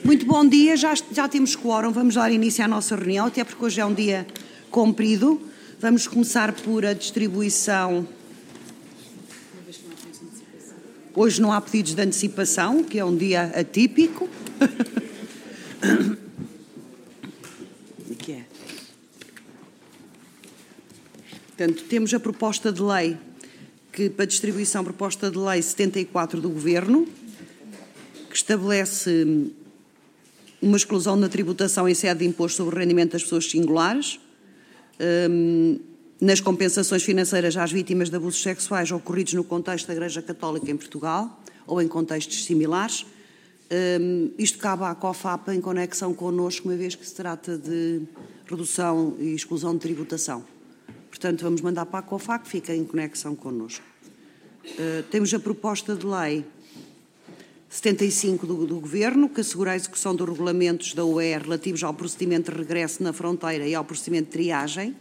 Muito bom dia, já temos quórum, vamos dar início à nossa reunião, até porque hoje é um dia comprido. Vamos começar por a distribuição. Hoje não há pedidos de antecipação, que é um dia atípico. Que é? Portanto, temos a proposta de lei, para distribuição, proposta de lei 74 do Governo, que estabelece uma exclusão na tributação em sede de imposto sobre o rendimento das pessoas singulares, nas compensações financeiras às vítimas de abusos sexuais ocorridos no contexto da Igreja Católica em Portugal ou em contextos similares. Isto cabe à COFAP em conexão connosco, uma vez que se trata de redução e exclusão de tributação. Portanto, vamos mandar para a COFAP, que fica em conexão connosco. Temos a proposta de lei 75 do Governo, que assegura a execução dos regulamentos da UE relativos ao procedimento de regresso na fronteira e ao procedimento de triagem,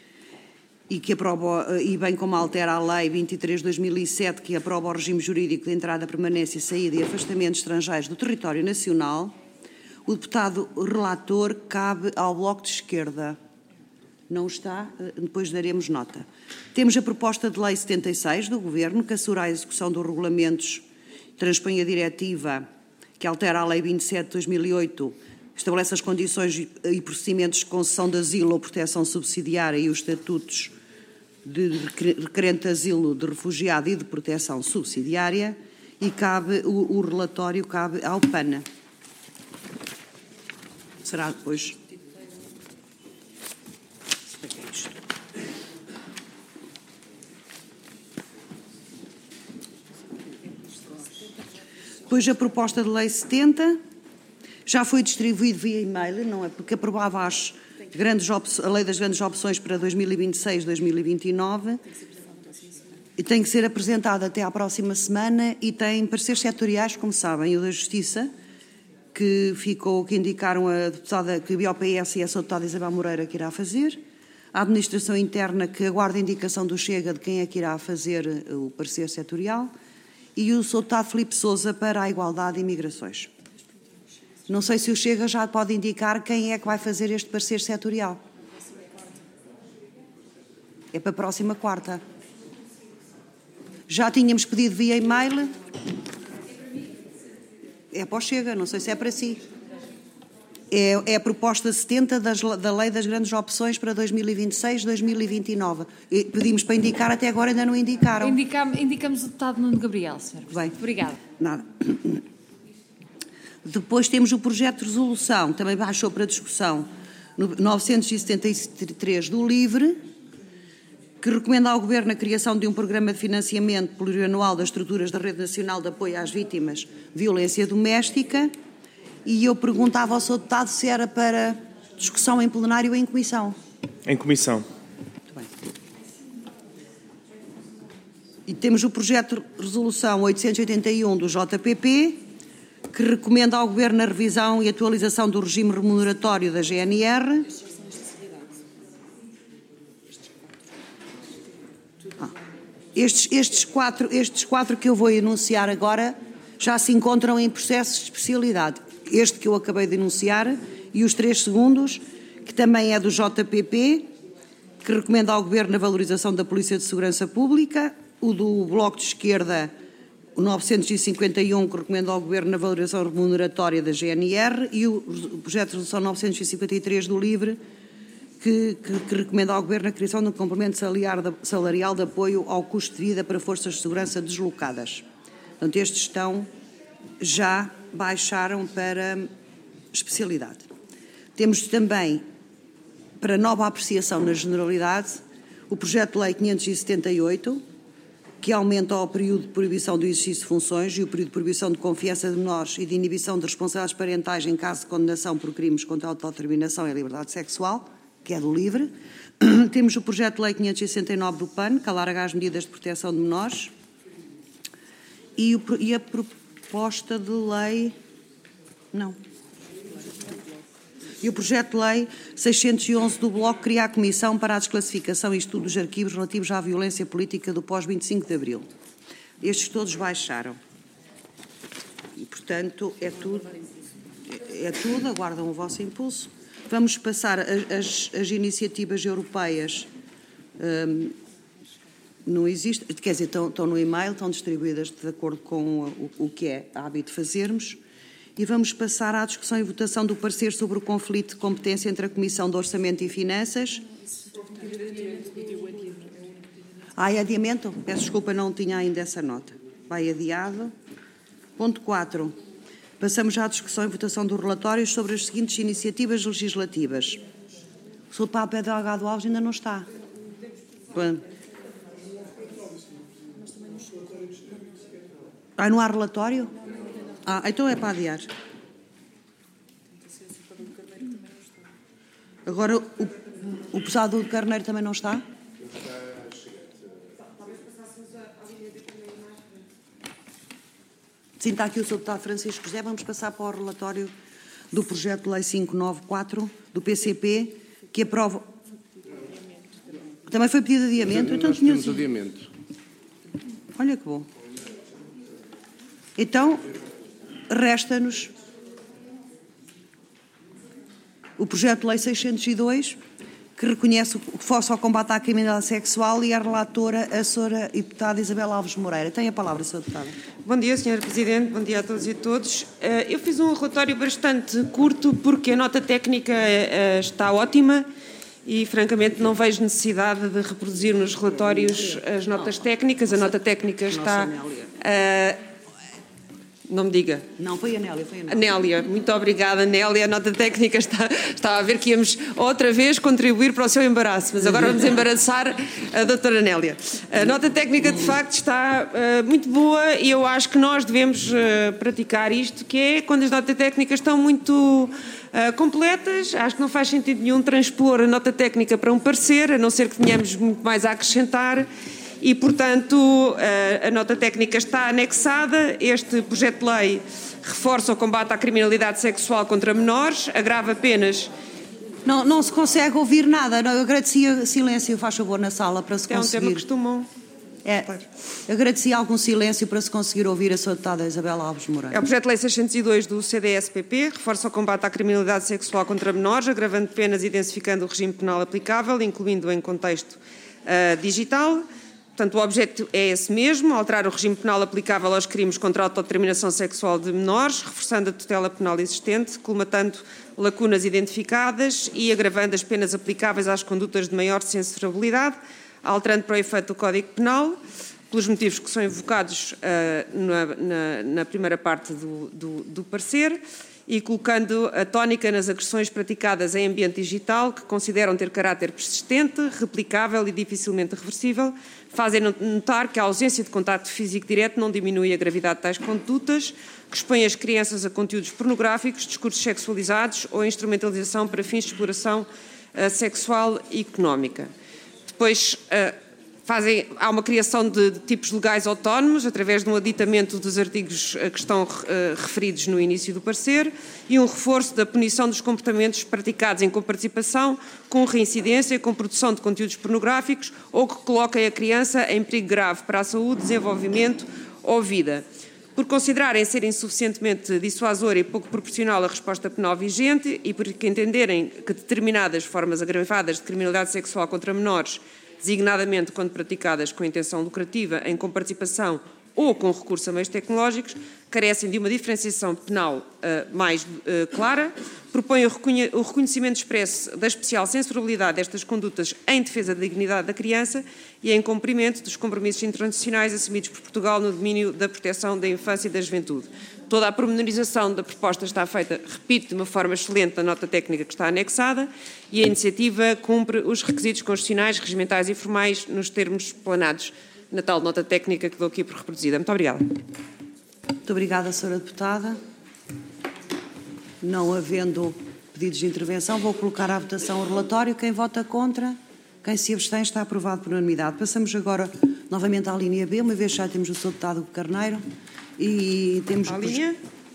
e bem como altera a Lei 23/2007, que aprova o regime jurídico de entrada, permanência, saída e afastamento de estrangeiros do território nacional. O deputado relator cabe ao Bloco de Esquerda. Não está, depois daremos nota. Temos a proposta de lei 76 do Governo, que assegura a execução dos regulamentos, transpõe a diretiva que altera a Lei 27 de 2008, estabelece as condições e procedimentos de concessão de asilo ou proteção subsidiária e os estatutos de requerente de asilo, de refugiado e de proteção subsidiária, e o relatório cabe ao PAN. Será depois. Depois a proposta de lei 70 já foi distribuído via e-mail, não é? Porque aprovava a lei das grandes opções para 2026-2029 e tem que ser apresentada até à próxima semana e tem pareceres setoriais, como sabem, o da Justiça, que indicaram a deputada, que o PS e essa deputada Isabel Moreira que irá fazer, a Administração Interna, que aguarda a indicação do Chega de quem é que irá fazer o parecer setorial, e o Sr. Deputado Filipe Sousa para a Igualdade e Migrações. Não sei se o Chega já pode indicar quem é que vai fazer este parecer setorial. É para a próxima quarta. Já tínhamos pedido via e-mail. É para o Chega, não sei se é para si. É a proposta 70 da Lei das Grandes Opções para 2026-2029. Pedimos para indicar, até agora ainda não indicaram. Indicamos o deputado Nuno Gabriel, Sr. Presidente. Bem. Obrigada. Nada. Depois temos o projeto de resolução, também baixou para discussão, no 973 do LIVRE, que recomenda ao Governo a criação de um programa de financiamento plurianual das estruturas da Rede Nacional de Apoio às Vítimas de Violência Doméstica. E eu perguntava ao Sr. Deputado se era para discussão em plenário ou em comissão. Em comissão. Muito bem. E temos o projeto de resolução 881 do JPP, que recomenda ao Governo a revisão e atualização do regime remuneratório da GNR. Estes quatro que eu vou enunciar agora já se encontram em processos de especialidade. Este que eu acabei de enunciar e os 3 segundos, que também é do JPP, que recomenda ao Governo a valorização da Polícia de Segurança Pública, o do Bloco de Esquerda, o 951, que recomenda ao Governo a valorização remuneratória da GNR, e o projeto de resolução 953 do LIVRE, que recomenda ao Governo a criação de um complemento salarial de apoio ao custo de vida para forças de segurança deslocadas. Portanto, estes já baixaram para especialidade. Temos também, para nova apreciação na generalidade, o projeto de lei 578, que aumenta o período de proibição do exercício de funções e o período de proibição de confiança de menores e de inibição de responsabilidades parentais em caso de condenação por crimes contra a autodeterminação e a liberdade sexual, que é do LIVRE. Temos o projeto de lei 569 do PAN, que alarga as medidas de proteção de menores. E a proposta de lei... Não. E o projeto de lei 611 do Bloco cria a Comissão para a Desclassificação e Estudo dos Arquivos relativos à violência política do pós-25 de Abril. Estes todos baixaram. E, portanto, é tudo... é tudo, aguardam o vosso impulso. Vamos passar as iniciativas europeias. Não existe, quer dizer, estão no e-mail, estão distribuídas de acordo com o que é hábito fazermos. E vamos passar à discussão e votação do parecer sobre o conflito de competência entre a Comissão de Orçamento e Finanças. É adiamento? Peço desculpa, não tinha ainda essa nota. Vai adiado. Ponto 4. Passamos já à discussão e votação dos relatórios sobre as seguintes iniciativas legislativas. O Sr. Paulo Pedro Delgado Alves ainda não está. Não há relatório? Então é para adiar. Agora, o pesado do Carneiro também não está? Sim, está aqui o Sr. Deputado Francisco José. Vamos passar para o relatório do projeto de lei 594 do PCP, que aprova... Também foi pedido adiamento? Então, nós temos adiamento. Olha que bom. Então, resta-nos o projeto de lei 602, que reconhece o reforço ao combate à criminalidade sexual, e a relatora, a Sra. Deputada Isabel Alves Moreira. Tem a palavra, Sra. Deputada. Bom dia, Sra. Presidente. Bom dia a todos e a todos. Eu fiz um relatório bastante curto porque a nota técnica está ótima e, francamente, não vejo necessidade de reproduzir nos relatórios as notas técnicas. A nota técnica está... Não me diga. Não, foi a Nélia. Nélia, muito obrigada, Nélia. A nota técnica estava a ver que íamos outra vez contribuir para o seu embaraço, mas agora vamos embaraçar a doutora Nélia. A nota técnica, de facto, está muito boa e eu acho que nós devemos praticar isto, que é quando as notas técnicas estão muito completas. Acho que não faz sentido nenhum transpor a nota técnica para um parecer, a não ser que tenhamos muito mais a acrescentar. E, portanto, a nota técnica está anexada. Este projeto de lei reforça o combate à criminalidade sexual contra menores, agrava penas... Não se consegue ouvir nada. Eu agradecia silêncio, faz favor, na sala, para se conseguir... É um tema que costumam... Eu agradecia algum silêncio para se conseguir ouvir a Sra. Deputada Isabel Alves Moreira. É o projeto de lei 602 do CDS-PP, reforça o combate à criminalidade sexual contra menores, agravando penas e densificando o regime penal aplicável, incluindo-o em contexto digital. Portanto, o objeto é esse mesmo, alterar o regime penal aplicável aos crimes contra a autodeterminação sexual de menores, reforçando a tutela penal existente, colmatando lacunas identificadas e agravando as penas aplicáveis às condutas de maior censurabilidade, alterando para o efeito o Código Penal, pelos motivos que são invocados na primeira parte do parecer, e colocando a tónica nas agressões praticadas em ambiente digital, que consideram ter caráter persistente, replicável e dificilmente reversível, fazem notar que a ausência de contacto físico direto não diminui a gravidade de tais condutas, que expõem as crianças a conteúdos pornográficos, discursos sexualizados ou instrumentalização para fins de exploração sexual e económica. Depois, há uma criação de tipos legais autónomos através de um aditamento dos artigos que estão referidos no início do parecer e um reforço da punição dos comportamentos praticados em coparticipação, com reincidência, com produção de conteúdos pornográficos ou que coloquem a criança em perigo grave para a saúde, desenvolvimento ou vida. Por considerarem ser insuficientemente dissuasora e pouco proporcional a resposta penal vigente e porque entenderem que determinadas formas agravadas de criminalidade sexual contra menores, designadamente quando praticadas com intenção lucrativa, em comparticipação ou com recurso a meios tecnológicos, carecem de uma diferenciação penal mais clara, propõem o reconhecimento expresso da especial censurabilidade destas condutas em defesa da dignidade da criança e em cumprimento dos compromissos internacionais assumidos por Portugal no domínio da proteção da infância e da juventude. Toda a pormenorização da proposta está feita, repito, de uma forma excelente na nota técnica que está anexada e a iniciativa cumpre os requisitos constitucionais, regimentais e formais nos termos planados na tal nota técnica que dou aqui por reproduzida. Muito obrigada. Muito obrigada, Sra. Deputada. Não havendo pedidos de intervenção, vou colocar à votação o relatório. Quem vota contra, quem se abstém, está aprovado por unanimidade. Passamos agora novamente à linha B, uma vez já temos o Sr. Deputado Carneiro. E temos... A linha?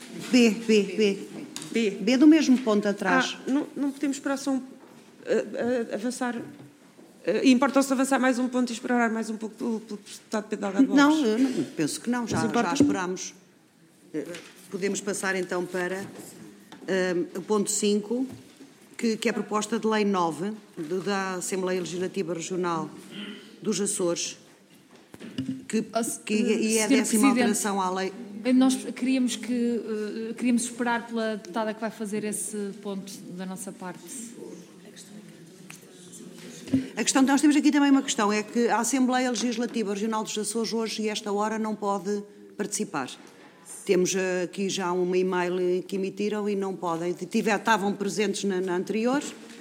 B do mesmo ponto atrás. Não podemos esperar só avançar... Importa-se avançar mais um ponto e esperar mais um pouco pelo Deputado Pedro Delgado Alves? Não, eu penso que não, já esperámos. Podemos passar então para o ponto 5, que é a proposta de lei 9 da Assembleia Legislativa Regional dos Açores, e é a 10ª alteração à lei. Nós queríamos esperar pela deputada que vai fazer esse ponto da nossa parte. A questão, nós temos aqui também uma questão, é que a Assembleia Legislativa Regional dos Açores hoje e esta hora não pode participar. Temos aqui já uma e-mail que emitiram e não podem. Estavam presentes na anterior,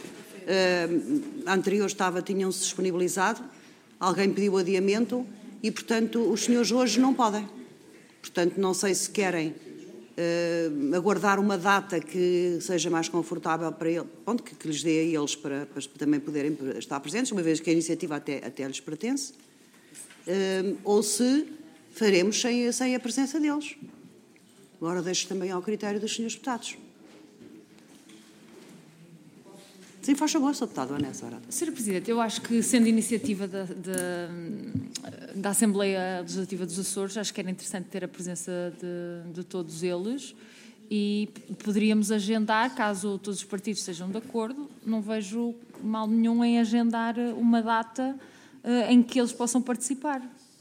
a anterior tinham-se disponibilizado, alguém pediu adiamento e, portanto, os senhores hoje não podem. Portanto, não sei se querem aguardar uma data que seja mais confortável para eles, que lhes dê a eles para também poderem estar presentes, uma vez que a iniciativa até lhes pertence, ou se faremos sem a presença deles. Agora deixo também ao critério dos senhores deputados. Sim, faz favor, Sr. Deputado, Vanessa. Sr. Presidente, eu acho que, sendo iniciativa da Assembleia Legislativa dos Açores, acho que era interessante ter a presença de todos eles e poderíamos agendar, caso todos os partidos estejam de acordo, não vejo mal nenhum em agendar uma data em que eles possam participar.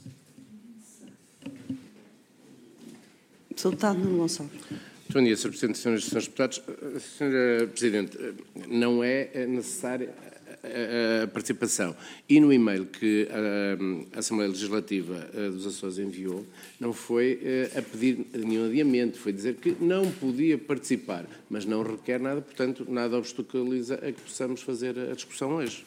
Sr. Deputado Nuno Gonçalves. Bom dia, Sr. Presidente, Sras. e Srs. Deputados. Sra. Presidente, não é necessária a participação. E no e-mail que a Assembleia Legislativa dos Açores enviou, não foi a pedir nenhum adiamento, foi dizer que não podia participar, mas não requer nada, portanto, nada obstaculiza a que possamos fazer a discussão hoje.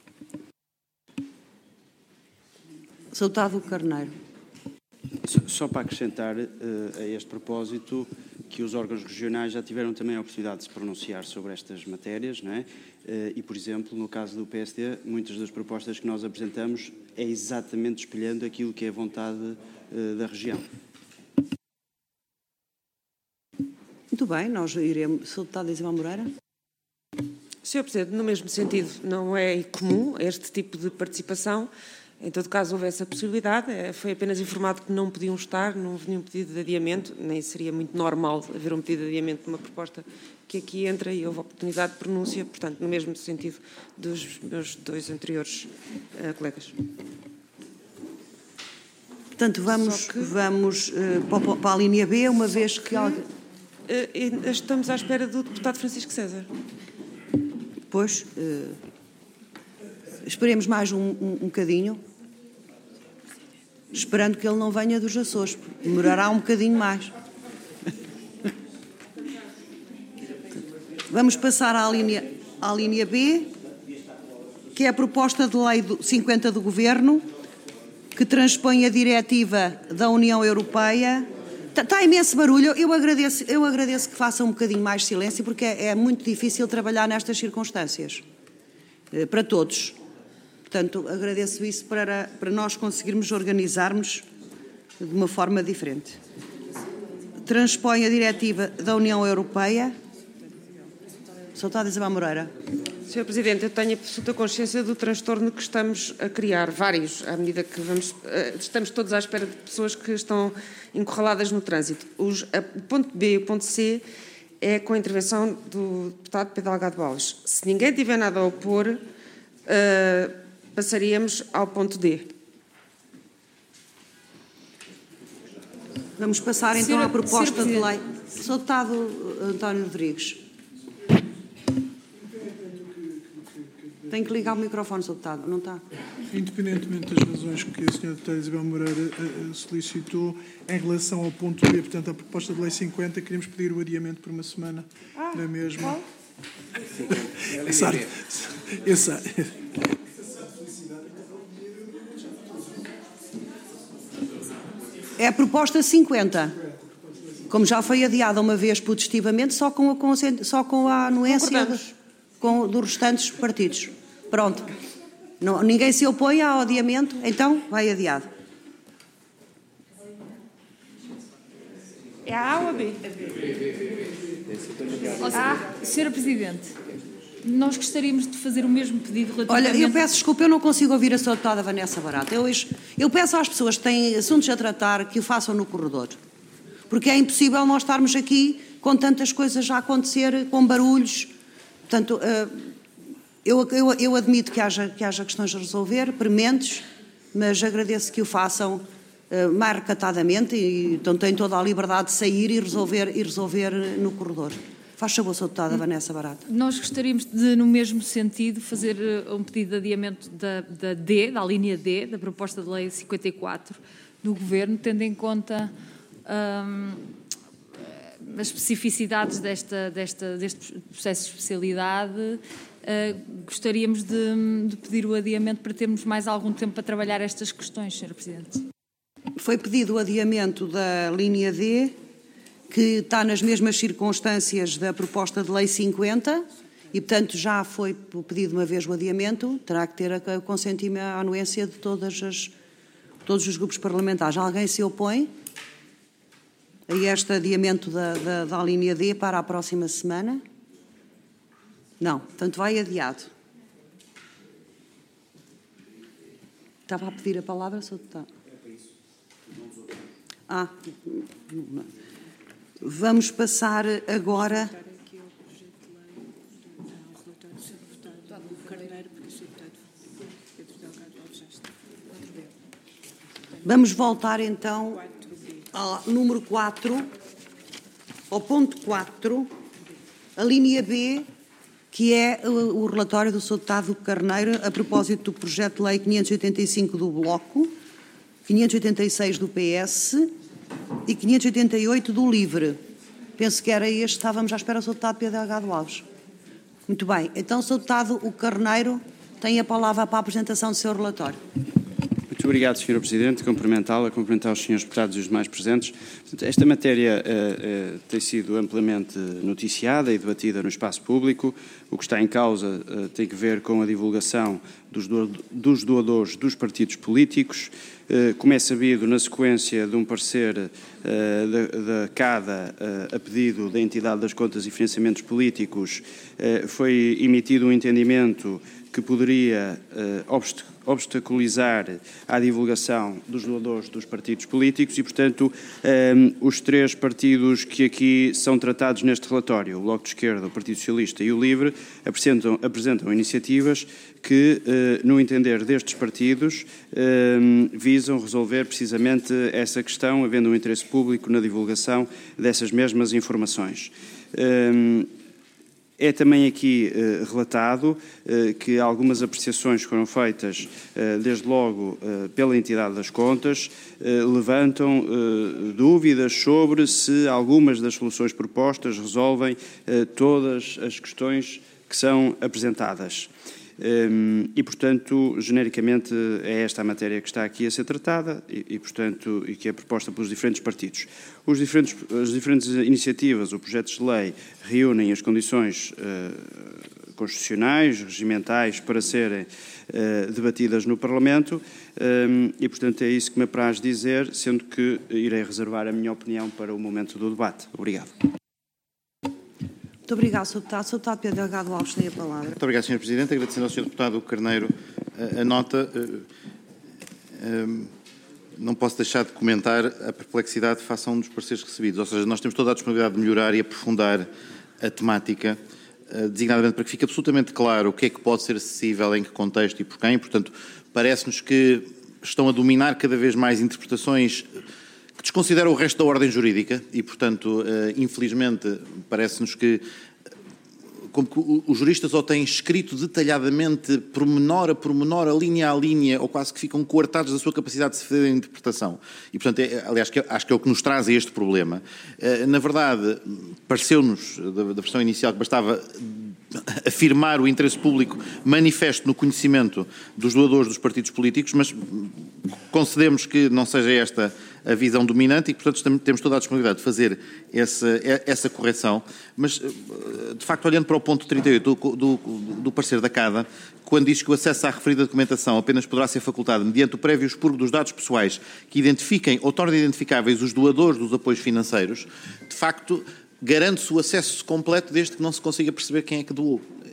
Sr. Deputado Carneiro. Só para acrescentar a este propósito que os órgãos regionais já tiveram também a oportunidade de se pronunciar sobre estas matérias, não é? E, por exemplo, no caso do PSD, muitas das propostas que nós apresentamos é exatamente espelhando aquilo que é a vontade da região. Muito bem, nós iremos. Sr. Deputado Isabel Moreira. Sr. Presidente, no mesmo sentido, não é comum este tipo de participação. Em todo caso, houve essa possibilidade. Foi apenas informado que não podiam estar, não houve nenhum pedido de adiamento, nem seria muito normal haver um pedido de adiamento de uma proposta que aqui entra e houve oportunidade de pronúncia, portanto, no mesmo sentido dos meus dois anteriores colegas. Portanto, vamos para a linha B, uma vez que... Estamos à espera do deputado Francisco César. Pois, esperemos mais um bocadinho, esperando que ele não venha dos Açores, demorará um bocadinho mais. Vamos passar à linha B, que é a proposta de lei 50 do Governo, que transpõe a diretiva da União Europeia. Está imenso barulho, eu agradeço que faça um bocadinho mais de silêncio, porque é muito difícil trabalhar nestas circunstâncias, para todos. Portanto, agradeço isso para nós conseguirmos organizarmos de uma forma diferente. Transpõe a diretiva da União Europeia. Sr. Deputado Isabel Moreira. Sr. Presidente, eu tenho absoluta consciência do transtorno que estamos a criar, vários, à medida que estamos todos à espera de pessoas que estão encurraladas no trânsito. O ponto B e o ponto C é com a intervenção do deputado Pedro Delgado Alves. Se ninguém tiver nada a opor, passaríamos ao ponto D. Vamos passar então à proposta de lei. Sr. Deputado António Rodrigues. Tem que ligar o microfone, Sr. Deputado, não está? Independentemente das razões que a Sra. Deputada Isabel Moreira solicitou, em relação ao ponto B, portanto, a proposta de lei 50, queríamos pedir o adiamento por uma semana da mesma. É a proposta 50. Como já foi adiada uma vez putestivamente, só com a anuência dos restantes partidos. Pronto. Ninguém se opõe ao adiamento, então vai adiado. É a A ou a B? Sra. Presidente, nós gostaríamos de fazer o mesmo pedido relativamente... Olha, eu peço desculpa, eu não consigo ouvir a Sra. Deputada Vanessa Barata. Eu peço às pessoas que têm assuntos a tratar que o façam no corredor. Porque é impossível nós estarmos aqui com tantas coisas já a acontecer, com barulhos. Portanto, eu admito que haja questões a resolver, prementes, mas agradeço que o façam mais recatadamente e então têm toda a liberdade de sair e resolver no corredor. Faz favor, Sra. Deputada Vanessa Barata. Nós gostaríamos de, no mesmo sentido, fazer um pedido de adiamento da linha D, da proposta de lei 54 do Governo, tendo em conta as especificidades deste processo de especialidade. Gostaríamos de pedir o adiamento para termos mais algum tempo para trabalhar estas questões, Sr. Presidente. Foi pedido o adiamento da linha D, que está nas mesmas circunstâncias da proposta de lei 50 e, portanto, já foi pedido uma vez o adiamento, terá que ter o consentimento, a anuência de todos os grupos parlamentares. Alguém se opõe a este adiamento da linha D para a próxima semana? Não, portanto, vai adiado. Estava a pedir a palavra, Sr. Deputado. Vamos passar agora. Vamos voltar então ao número 4, ao ponto 4, a linha B, que é o relatório do Sr. Deputado Carneiro a propósito do projeto de lei 585 do Bloco, 586 do PS e 588 do LIVRE. Penso que era este, estávamos à espera do Sr. Deputado Pedro Delgado Alves. Muito bem, então, Sr. Deputado Carneiro tem a palavra para a apresentação do seu relatório. Muito obrigado, Sr. Presidente. Cumprimentar os Srs. Deputados e os demais presentes. Esta matéria tem sido amplamente noticiada e debatida no espaço público. O que está em causa tem que ver com a divulgação dos doadores dos partidos políticos. Como é sabido, na sequência de um parecer da CADA a pedido da Entidade das Contas e Financiamentos Políticos, foi emitido um entendimento que poderia obstaculizar a divulgação dos doadores dos partidos políticos e, portanto, os três partidos que aqui são tratados neste relatório, o Bloco de Esquerda, o Partido Socialista e o LIVRE, apresentam iniciativas que, no entender destes partidos, visam resolver precisamente essa questão, havendo um interesse público na divulgação dessas mesmas informações. É também aqui relatado que algumas apreciações foram feitas, desde logo, pela entidade das contas, levantam dúvidas sobre se algumas das soluções propostas resolvem todas as questões que são apresentadas. E, portanto, genericamente é esta a matéria que está aqui a ser tratada portanto, e que é proposta pelos diferentes partidos. As diferentes iniciativas, ou projetos de lei, reúnem as condições constitucionais, regimentais, para serem debatidas no Parlamento e, portanto, é isso que me apraz dizer, sendo que irei reservar a minha opinião para o momento do debate. Obrigado. Muito obrigado, Sr. Deputado. Sr. Deputado Pedro Delgado Alves tem a palavra. Muito obrigado, Sr. Presidente. Agradecendo ao Sr. Deputado Carneiro a nota, não posso deixar de comentar a perplexidade face a um dos pareceres recebidos. Ou seja, nós temos toda a disponibilidade de melhorar e aprofundar a temática, designadamente para que fique absolutamente claro o que é que pode ser acessível, em que contexto e por quem. Portanto, parece-nos que estão a dominar cada vez mais interpretações que desconsideram o resto da ordem jurídica e, portanto, infelizmente, parece-nos que, como que os juristas ou têm escrito detalhadamente, pormenor a pormenor, a linha, ou quase que ficam coartados da sua capacidade de se fazer a interpretação. E, portanto, aliás, acho que é o que nos traz a este problema. Na verdade, pareceu-nos, da versão inicial, que bastava afirmar o interesse público manifesto no conhecimento dos doadores dos partidos políticos, mas concedemos que não seja esta a visão dominante e, portanto, temos toda a disponibilidade de fazer essa correção. Mas, de facto, olhando para o ponto 38 do parecer da CADA, quando diz que o acesso à referida documentação apenas poderá ser facultado mediante o prévio expurgo dos dados pessoais que identifiquem ou tornem identificáveis os doadores dos apoios financeiros, de facto, garante-se o acesso completo desde que não se consiga perceber quem é que doou.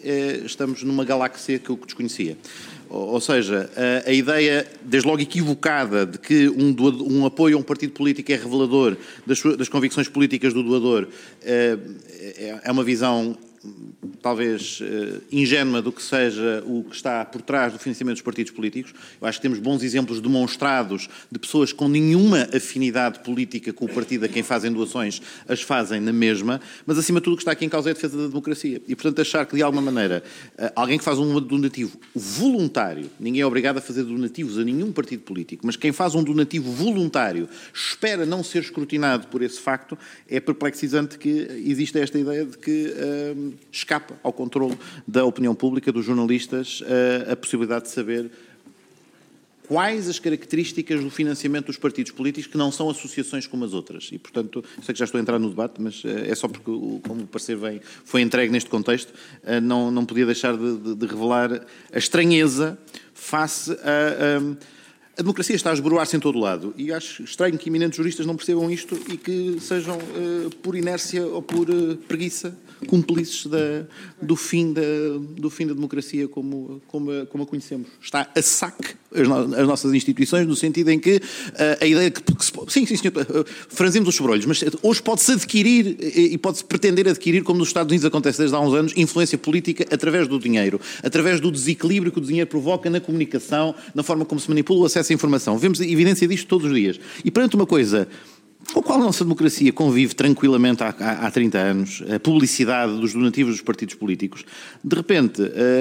estamos numa galáxia que eu desconhecia. Ou seja, a ideia, desde logo equivocada, de que um apoio a um partido político é revelador das convicções políticas do doador, é uma visão talvez ingênua do que seja o que está por trás do financiamento dos partidos políticos. Eu acho que temos bons exemplos demonstrados de pessoas com nenhuma afinidade política com o partido a quem fazem doações, as fazem na mesma, mas acima de tudo o que está aqui em causa é a defesa da democracia. E, portanto, achar que de alguma maneira alguém que faz um donativo voluntário, ninguém é obrigado a fazer donativos a nenhum partido político, mas quem faz um donativo voluntário espera não ser escrutinado por esse facto, é perplexizante que exista esta ideia de que escapa ao controle da opinião pública, dos jornalistas, a possibilidade de saber quais as características do financiamento dos partidos políticos que não são associações como as outras. E, portanto, sei que já estou a entrar no debate, mas é só porque, como o parecer foi entregue neste contexto, não podia deixar de revelar a estranheza face a democracia está a esboroar-se em todo o lado e acho estranho que eminentes juristas não percebam isto e que sejam, por inércia ou por preguiça, cúmplices do fim da democracia como a conhecemos. Está a saque as nossas instituições, no sentido em que a ideia que... Sim, senhor, franzimos os sobrolhos, mas hoje pode-se adquirir e pode-se pretender adquirir, como nos Estados Unidos acontece desde há uns anos, influência política através do dinheiro, através do desequilíbrio que o dinheiro provoca na comunicação, na forma como se manipula o acesso à informação. Vemos a evidência disto todos os dias. E perante uma coisa com a qual a nossa democracia convive tranquilamente há 30 anos, a publicidade dos donativos dos partidos políticos, de repente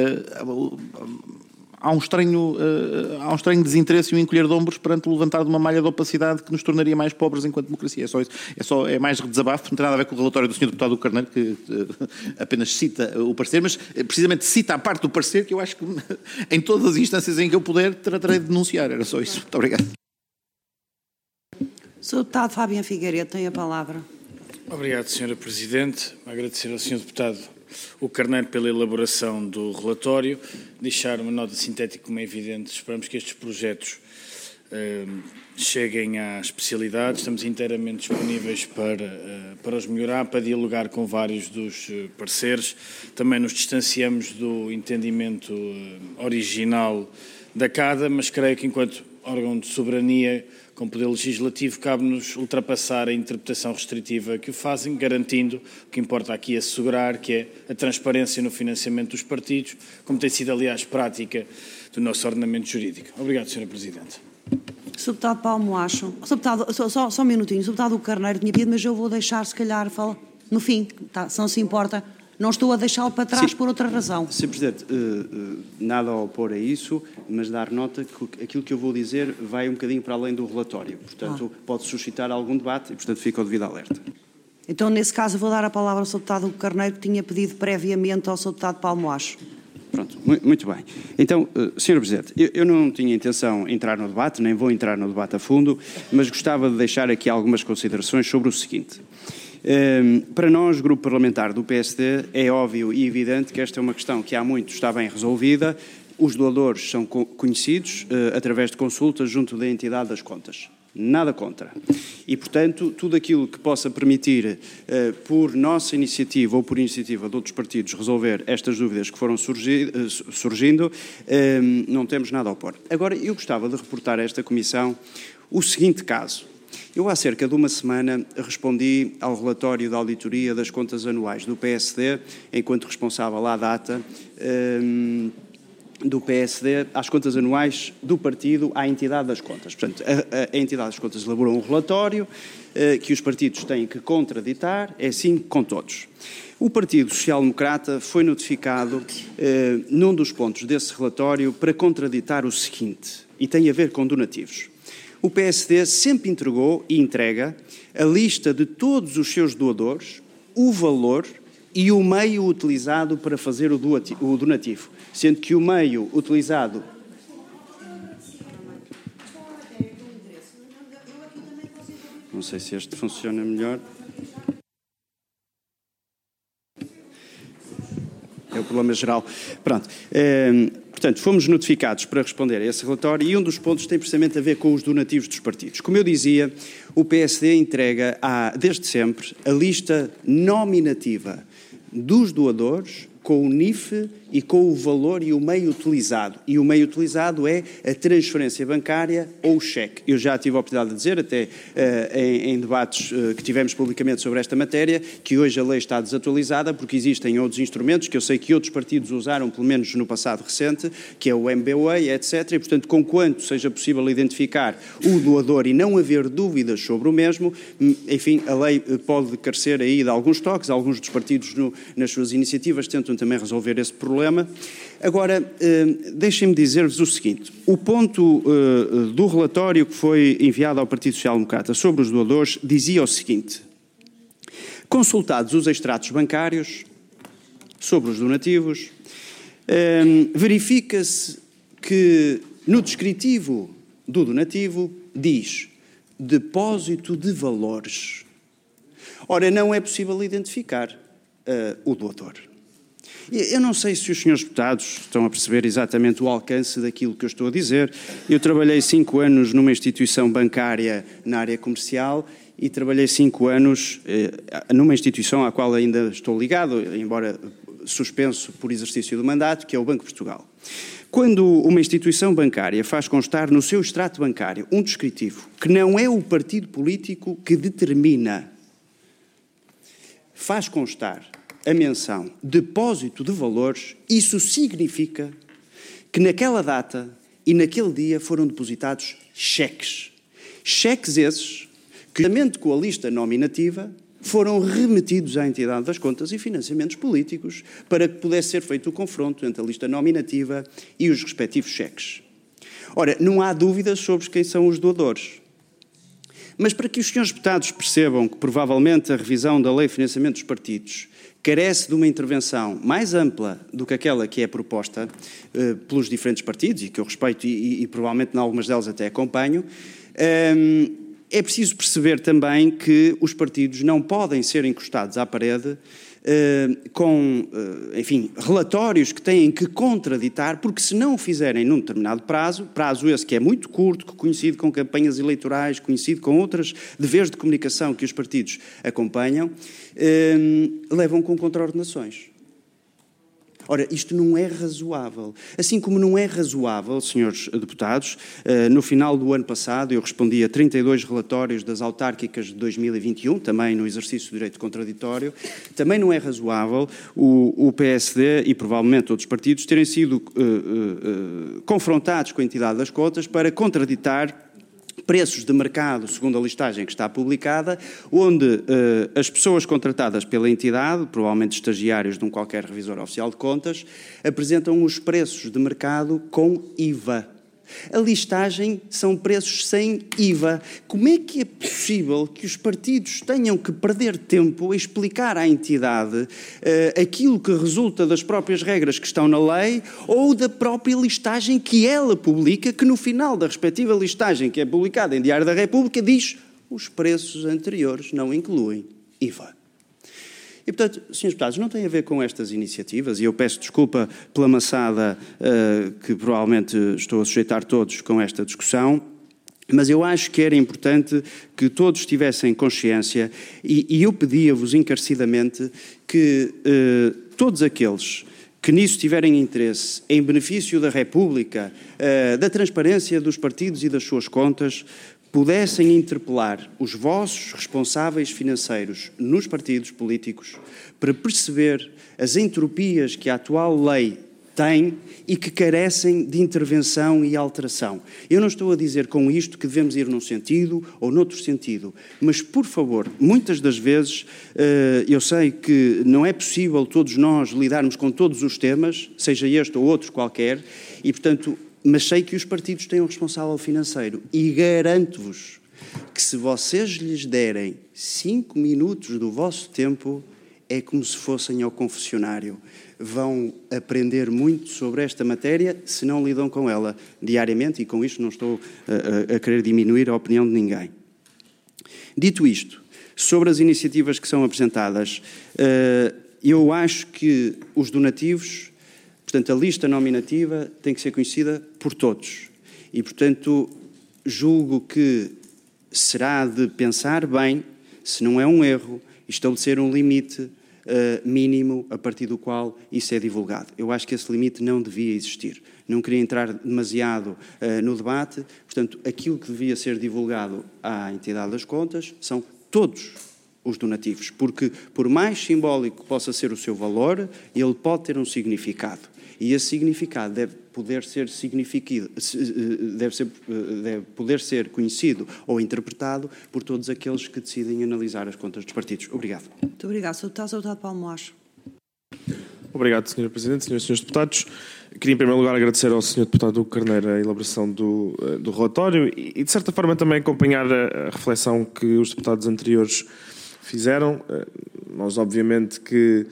há um estranho desinteresse e um encolher de ombros perante o levantar de uma malha de opacidade que nos tornaria mais pobres enquanto democracia. É só isso. É mais desabafo, não tem nada a ver com o relatório do Sr. Deputado Carneiro, que apenas cita o parecer, mas precisamente cita a parte do parecer que eu acho que em todas as instâncias em que eu puder tratarei de denunciar. Era só isso. Muito obrigado. Sr. Deputado Fábio Figueiredo tem a palavra. Obrigado, Sra. Presidente. Agradecer ao Sr. Deputado o Carneiro pela elaboração do relatório. Deixar uma nota sintética, como é evidente. Esperamos que estes projetos cheguem à especialidade. Estamos inteiramente disponíveis para os melhorar, para dialogar com vários dos pareceres. Também nos distanciamos do entendimento original da CADA, mas creio que enquanto órgão de soberania com poder legislativo, cabe-nos ultrapassar a interpretação restritiva que o fazem, garantindo o que importa aqui assegurar, que é a transparência no financiamento dos partidos, como tem sido, aliás, prática do nosso ordenamento jurídico. Obrigado, Sra. Presidente. Sr. Deputado Paulo Moacho. Sr. Deputado, só um minutinho. Sr. Deputado Carneiro tinha pedido, mas eu vou deixar, se calhar, fala no fim, tá, se não se importa. Não estou a deixá-lo para trás por outra razão. Sr. Presidente, nada a opor a isso, mas dar nota que aquilo que eu vou dizer vai um bocadinho para além do relatório. Portanto, pode suscitar algum debate e, portanto, fica o devido alerta. Então, nesse caso, vou dar a palavra ao Sr. Deputado Carneiro, que tinha pedido previamente ao Sr. Deputado Paulo Moacho. Pronto, muito bem. Então, Sr. Presidente, eu não tinha intenção de entrar no debate, nem vou entrar no debate a fundo, mas gostava de deixar aqui algumas considerações sobre o seguinte. Para nós, Grupo Parlamentar do PSD, é óbvio e evidente que esta é uma questão que há muito está bem resolvida. Os doadores são conhecidos através de consultas junto da entidade das contas. Nada contra. E, portanto, tudo aquilo que possa permitir, por nossa iniciativa ou por iniciativa de outros partidos, resolver estas dúvidas que foram surgindo, não temos nada a opor. Agora, eu gostava de reportar a esta Comissão o seguinte caso. Eu, há cerca de uma semana, respondi ao relatório da auditoria das contas anuais do PSD, enquanto responsável à data do PSD, às contas anuais do partido à entidade das contas. Portanto, a entidade das contas elaborou um relatório que os partidos têm que contraditar, é assim com todos. O Partido Social Democrata foi notificado num dos pontos desse relatório para contraditar o seguinte, e tem a ver com donativos. O PSD sempre entregou e entrega a lista de todos os seus doadores, o valor e o meio utilizado para fazer o donativo, sendo que o meio utilizado... Não sei se este funciona melhor. É o problema geral. Pronto. Portanto, fomos notificados para responder a esse relatório e um dos pontos tem precisamente a ver com os donativos dos partidos. Como eu dizia, o PSD entrega, desde sempre, a lista nominativa dos doadores com o NIF e com o valor e o meio utilizado. E o meio utilizado é a transferência bancária ou o cheque. Eu já tive a oportunidade de dizer, até em debates que tivemos publicamente sobre esta matéria, que hoje a lei está desatualizada porque existem outros instrumentos que eu sei que outros partidos usaram, pelo menos no passado recente, que é o MBWay, etc. E, portanto, conquanto seja possível identificar o doador e não haver dúvidas sobre o mesmo, enfim, a lei pode carecer aí de alguns toques. Alguns dos partidos, nas suas iniciativas, tentam também resolver esse problema. Agora, deixem-me dizer-vos o seguinte. O ponto do relatório que foi enviado ao Partido Social Democrata sobre os doadores dizia o seguinte: consultados os extratos bancários sobre os donativos, verifica-se que no descritivo do donativo diz depósito de valores. Ora, não é possível identificar o doador. Eu não sei se os senhores deputados estão a perceber exatamente o alcance daquilo que eu estou a dizer. Eu trabalhei 5 anos numa instituição bancária na área comercial e trabalhei 5 anos numa instituição à qual ainda estou ligado, embora suspenso por exercício do mandato, que é o Banco de Portugal. Quando uma instituição bancária faz constar no seu extrato bancário um descritivo que não é o partido político que determina, faz constar a menção depósito de valores, isso significa que naquela data e naquele dia foram depositados cheques. Cheques esses que, juntamente com a lista nominativa, foram remetidos à entidade das contas e financiamentos políticos para que pudesse ser feito o confronto entre a lista nominativa e os respectivos cheques. Ora, não há dúvidas sobre quem são os doadores. Mas para que os senhores deputados percebam que provavelmente a revisão da Lei de Financiamento dos Partidos carece de uma intervenção mais ampla do que aquela que é proposta pelos diferentes partidos, e que eu respeito e provavelmente em algumas delas até acompanho, é preciso perceber também que os partidos não podem ser encostados à parede com, enfim, relatórios que têm que contraditar, porque se não o fizerem num determinado prazo esse que é muito curto, que coincide com campanhas eleitorais, coincide com outros deveres de comunicação que os partidos acompanham, levam com contraordenações. Ora, isto não é razoável. Assim como não é razoável, senhores deputados, no final do ano passado eu respondi a 32 relatórios das autárquicas de 2021, também no exercício do direito contraditório, também não é razoável o PSD e provavelmente outros partidos terem sido confrontados com a entidade das contas para contraditar preços de mercado, segundo a listagem que está publicada, onde as pessoas contratadas pela entidade, provavelmente estagiários de um qualquer revisor oficial de contas, apresentam os preços de mercado com IVA. A listagem são preços sem IVA. Como é que é possível que os partidos tenham que perder tempo a explicar à entidade aquilo que resulta das próprias regras que estão na lei ou da própria listagem que ela publica, que no final da respectiva listagem que é publicada em Diário da República diz os preços anteriores não incluem IVA? E, portanto, senhores deputados, não tem a ver com estas iniciativas, e eu peço desculpa pela maçada que provavelmente estou a sujeitar todos com esta discussão, mas eu acho que era importante que todos tivessem consciência, e eu pedia-vos encarecidamente que todos aqueles que nisso tiverem interesse, em benefício da República, da transparência dos partidos e das suas contas, pudessem interpelar os vossos responsáveis financeiros nos partidos políticos para perceber as entropias que a atual lei tem e que carecem de intervenção e alteração. Eu não estou a dizer com isto que devemos ir num sentido ou noutro sentido, mas, por favor, muitas das vezes eu sei que não é possível todos nós lidarmos com todos os temas, seja este ou outro qualquer, e, portanto, mas sei que os partidos têm um responsável financeiro e garanto-vos que se vocês lhes derem 5 minutos do vosso tempo, é como se fossem ao confessionário. Vão aprender muito sobre esta matéria se não lidam com ela diariamente, e com isto não estou a querer diminuir a opinião de ninguém. Dito isto, sobre as iniciativas que são apresentadas, eu acho que os donativos, portanto, a lista nominativa tem que ser conhecida por todos. E, portanto, julgo que será de pensar bem, se não é um erro, estabelecer um limite mínimo a partir do qual isso é divulgado. Eu acho que esse limite não devia existir. Não queria entrar demasiado no debate, portanto, aquilo que devia ser divulgado à entidade das contas são todos os donativos, porque por mais simbólico que possa ser o seu valor, ele pode ter um significado. E esse significado deve poder ser conhecido ou interpretado por todos aqueles que decidem analisar as contas dos partidos. Obrigado. Muito obrigado. Sr. Deputado Paulo Moacho. Obrigado, Sra. Presidente, Sras. e Srs. Deputados. Queria, em primeiro lugar, agradecer ao Sr. Deputado Carneiro a elaboração do relatório e, de certa forma, também acompanhar a reflexão que os deputados anteriores fizeram. Nós, obviamente, que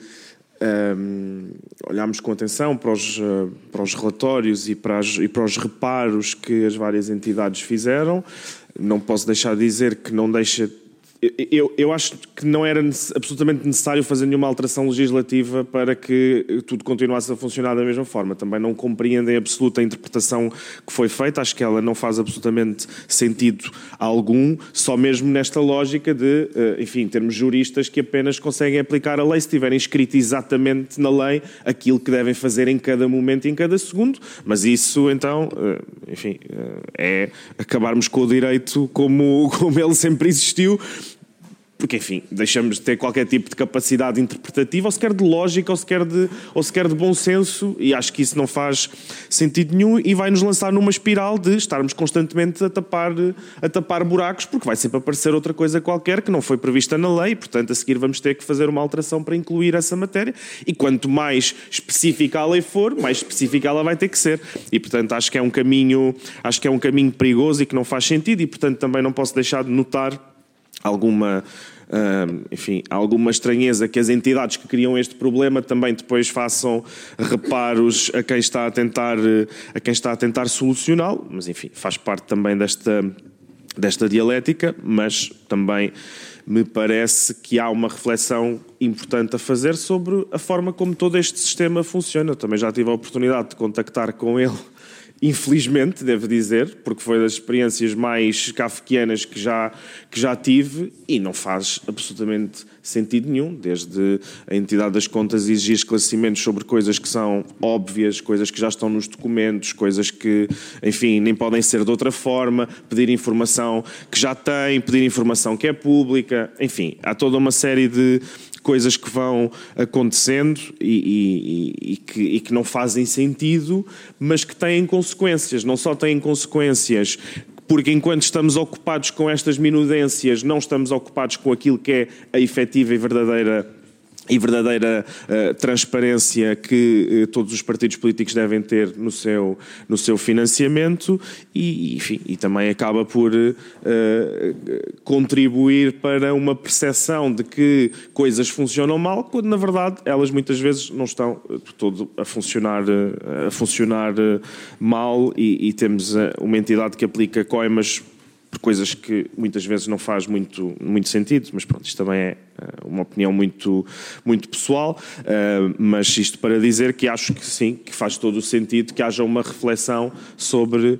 olhámos com atenção para os relatórios e para os reparos que as várias entidades fizeram. Não posso deixar de dizer que não deixa... Eu acho que não era absolutamente necessário fazer nenhuma alteração legislativa para que tudo continuasse a funcionar da mesma forma. Também não compreendem a absoluta interpretação que foi feita. Acho que ela não faz absolutamente sentido algum, só mesmo nesta lógica de, enfim, termos juristas que apenas conseguem aplicar a lei se tiverem escrito exatamente na lei aquilo que devem fazer em cada momento e em cada segundo. Mas isso, então, enfim, é acabarmos com o direito como ele sempre existiu, porque, enfim, deixamos de ter qualquer tipo de capacidade interpretativa, ou sequer de lógica, ou sequer de bom senso, e acho que isso não faz sentido nenhum e vai-nos lançar numa espiral de estarmos constantemente a tapar buracos, porque vai sempre aparecer outra coisa qualquer que não foi prevista na lei, e, portanto, a seguir vamos ter que fazer uma alteração para incluir essa matéria, e quanto mais específica a lei for, mais específica ela vai ter que ser. E, portanto, acho que é um caminho perigoso e que não faz sentido, e, portanto, também não posso deixar de notar alguma estranheza que as entidades que criam este problema também depois façam reparos a quem está a tentar solucioná-lo, mas enfim, faz parte também desta dialética, mas também me parece que há uma reflexão importante a fazer sobre a forma como todo este sistema funciona. Eu também já tive a oportunidade de contactar com ele, infelizmente, devo dizer, porque foi das experiências mais kafkianas que já tive, e não faz absolutamente sentido nenhum, desde a entidade das contas exigir esclarecimentos sobre coisas que são óbvias, coisas que já estão nos documentos, coisas que, enfim, nem podem ser de outra forma, pedir informação que já tem, pedir informação que é pública, enfim, há toda uma série de coisas que vão acontecendo e que não fazem sentido, mas que têm consequências. Não só têm consequências porque enquanto estamos ocupados com estas minudências, não estamos ocupados com aquilo que é a efetiva e verdadeira transparência que todos os partidos políticos devem ter no seu financiamento e, enfim, e também acaba por contribuir para uma percepção de que coisas funcionam mal, quando na verdade elas muitas vezes não estão todo a funcionar mal e temos uma entidade que aplica coimas por coisas que muitas vezes não faz muito sentido, mas pronto, isto também é uma opinião muito pessoal, mas isto para dizer que acho que sim, que faz todo o sentido que haja uma reflexão sobre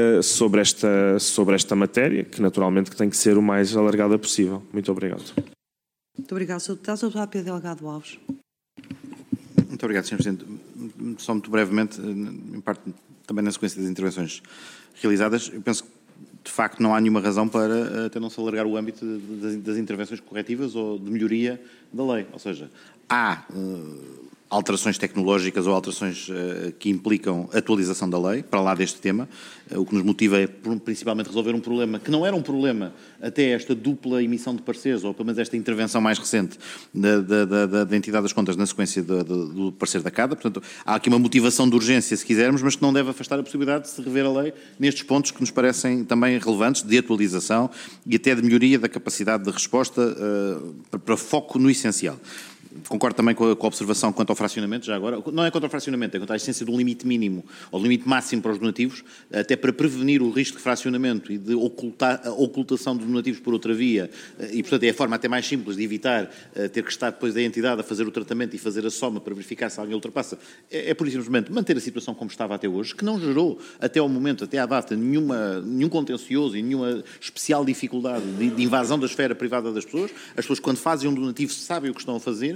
esta matéria, que naturalmente que tem que ser o mais alargada possível. Muito obrigado. Muito obrigado, Sr. Deputado. Sr. Deputado Pedro Delgado Alves. Muito obrigado, Sr. Presidente. Só muito brevemente, em parte também na sequência das intervenções realizadas, eu penso que de facto não há nenhuma razão para até não se alargar o âmbito das intervenções corretivas ou de melhoria da lei. Ou seja, há alterações tecnológicas ou alterações que implicam atualização da lei, para lá deste tema. O que nos motiva é principalmente resolver um problema que não era um problema até esta dupla emissão de pareceres, ou pelo menos esta intervenção mais recente da entidade das contas na sequência do parecer da CADA. Portanto, há aqui uma motivação de urgência, se quisermos, mas que não deve afastar a possibilidade de se rever a lei nestes pontos que nos parecem também relevantes, de atualização e até de melhoria da capacidade de resposta para foco no essencial. Concordo também com a observação quanto ao fracionamento, já agora. Não é quanto ao fracionamento, é quanto à existência de um limite mínimo ou limite máximo para os donativos, até para prevenir o risco de fracionamento e de ocultação de donativos por outra via. E, portanto, é a forma até mais simples de evitar ter que estar depois da entidade a fazer o tratamento e fazer a soma para verificar se alguém ultrapassa. É por isso, simplesmente, manter a situação como estava até hoje, que não gerou, até ao momento, até à data, nenhum contencioso e nenhuma especial dificuldade de invasão da esfera privada das pessoas. As pessoas, quando fazem um donativo, sabem o que estão a fazer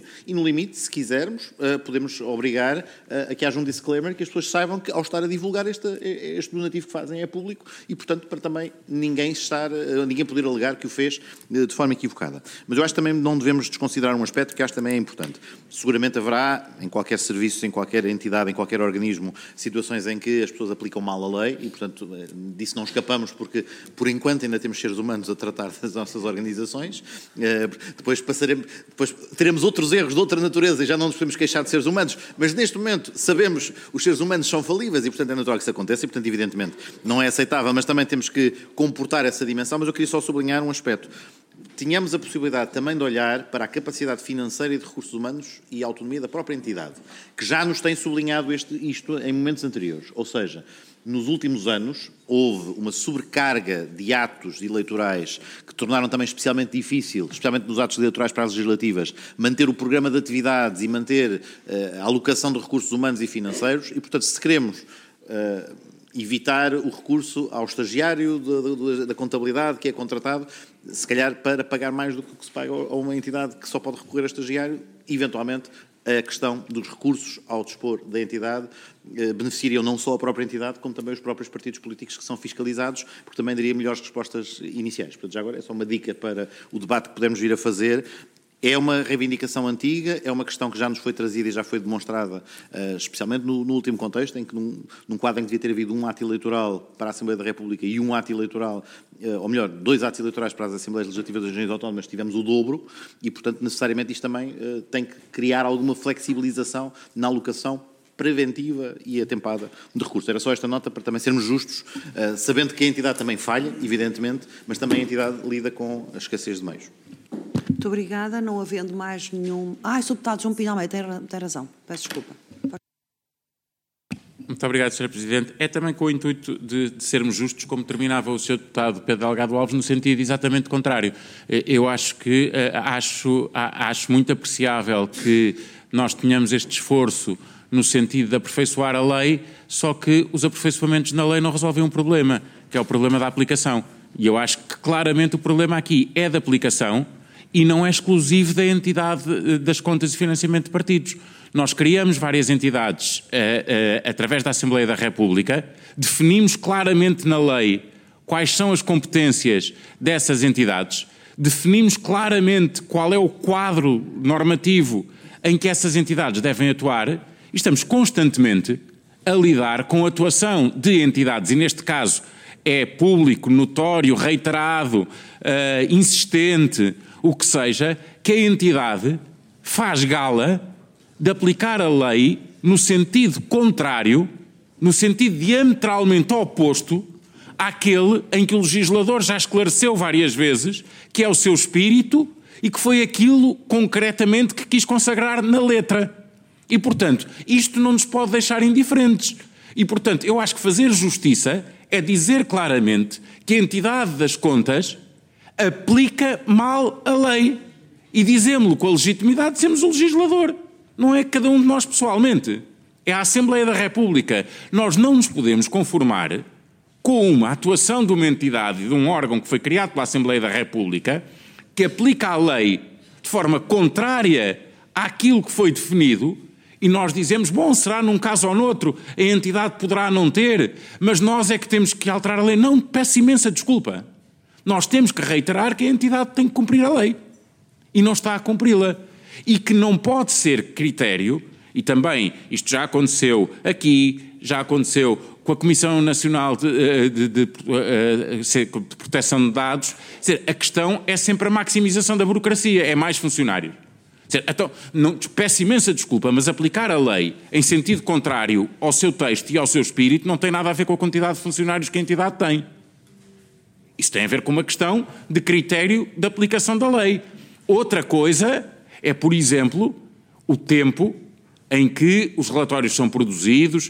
e, no limite, se quisermos, podemos obrigar a que haja um disclaimer, que as pessoas saibam que, ao estar a divulgar este donativo que fazem, é público e, portanto, para também ninguém poder alegar que o fez de forma equivocada. Mas eu acho que também não devemos desconsiderar um aspecto que acho que também é importante. Seguramente haverá, em qualquer serviço, em qualquer entidade, em qualquer organismo, situações em que as pessoas aplicam mal a lei e, portanto, disso não escapamos porque, por enquanto, ainda temos seres humanos a tratar das nossas organizações. Depois teremos outros erros de outra natureza e já não nos podemos queixar de seres humanos, mas neste momento sabemos que os seres humanos são falíveis e, portanto, é natural que isso aconteça e, portanto, evidentemente, não é aceitável, mas também temos que comportar essa dimensão. Mas eu queria só sublinhar um aspecto. Tínhamos a possibilidade também de olhar para a capacidade financeira e de recursos humanos e a autonomia da própria entidade, que já nos tem sublinhado isto em momentos anteriores. Ou seja, nos últimos anos houve uma sobrecarga de atos eleitorais que tornaram também especialmente difícil, especialmente nos atos eleitorais para as legislativas, manter o programa de atividades e manter a alocação de recursos humanos e financeiros e, portanto, se queremos evitar o recurso ao estagiário da contabilidade que é contratado, se calhar para pagar mais do que se paga a uma entidade que só pode recorrer a estagiário, eventualmente a questão dos recursos ao dispor da entidade beneficiariam não só a própria entidade, como também os próprios partidos políticos que são fiscalizados, porque também daria melhores respostas iniciais. Portanto, já agora é só uma dica para o debate que podemos vir a fazer. É uma reivindicação antiga, é uma questão que já nos foi trazida e já foi demonstrada, especialmente no último contexto, em que num quadro em que devia ter havido um ato eleitoral para a Assembleia da República e um ato eleitoral, ou melhor, 2 atos eleitorais para as Assembleias Legislativas das Regiões Autónomas, tivemos o dobro e, portanto, necessariamente isto também tem que criar alguma flexibilização na alocação preventiva e atempada de recursos. Era só esta nota para também sermos justos, sabendo que a entidade também falha, evidentemente, mas também a entidade lida com a escassez de meios. Muito obrigada. Não havendo mais nenhum... Sr. Deputado João Pinho Almeida, tem razão. Peço desculpa. Muito obrigado, Sr. Presidente. É também com o intuito de sermos justos, como terminava o Sr. Deputado Pedro Delgado Alves, no sentido exatamente contrário. Eu acho que acho muito apreciável que nós tenhamos este esforço no sentido de aperfeiçoar a lei, só que os aperfeiçoamentos na lei não resolvem um problema, que é o problema da aplicação. E eu acho que claramente o problema aqui é da aplicação e não é exclusivo da entidade das contas de financiamento de partidos. Nós criamos várias entidades através da Assembleia da República, definimos claramente na lei quais são as competências dessas entidades, definimos claramente qual é o quadro normativo em que essas entidades devem atuar e estamos constantemente a lidar com a atuação de entidades, e neste caso é público, notório, reiterado, insistente, o que seja, que a entidade faz gala de aplicar a lei no sentido contrário, no sentido diametralmente oposto àquele em que o legislador já esclareceu várias vezes que é o seu espírito e que foi aquilo concretamente que quis consagrar na letra. E, portanto, isto não nos pode deixar indiferentes. E, portanto, eu acho que fazer justiça é dizer claramente que a entidade das contas aplica mal a lei. E dizemos-lo com a legitimidade, dizemos o legislador. Não é cada um de nós pessoalmente. É a Assembleia da República. Nós não nos podemos conformar com uma atuação de uma entidade, de um órgão que foi criado pela Assembleia da República, que aplica a lei de forma contrária àquilo que foi definido, e nós dizemos, bom, será num caso ou noutro, a entidade poderá não ter, mas nós é que temos que alterar a lei. Não, peço imensa desculpa. Nós temos que reiterar que a entidade tem que cumprir a lei. E não está a cumpri-la. E que não pode ser critério, e também isto já aconteceu aqui, já aconteceu com a Comissão Nacional de Proteção de Dados, a questão é sempre a maximização da burocracia, é mais funcionários. Então, peço imensa desculpa, mas aplicar a lei em sentido contrário ao seu texto e ao seu espírito não tem nada a ver com a quantidade de funcionários que a entidade tem. Isso tem a ver com uma questão de critério de aplicação da lei. Outra coisa é, por exemplo, o tempo em que os relatórios são produzidos,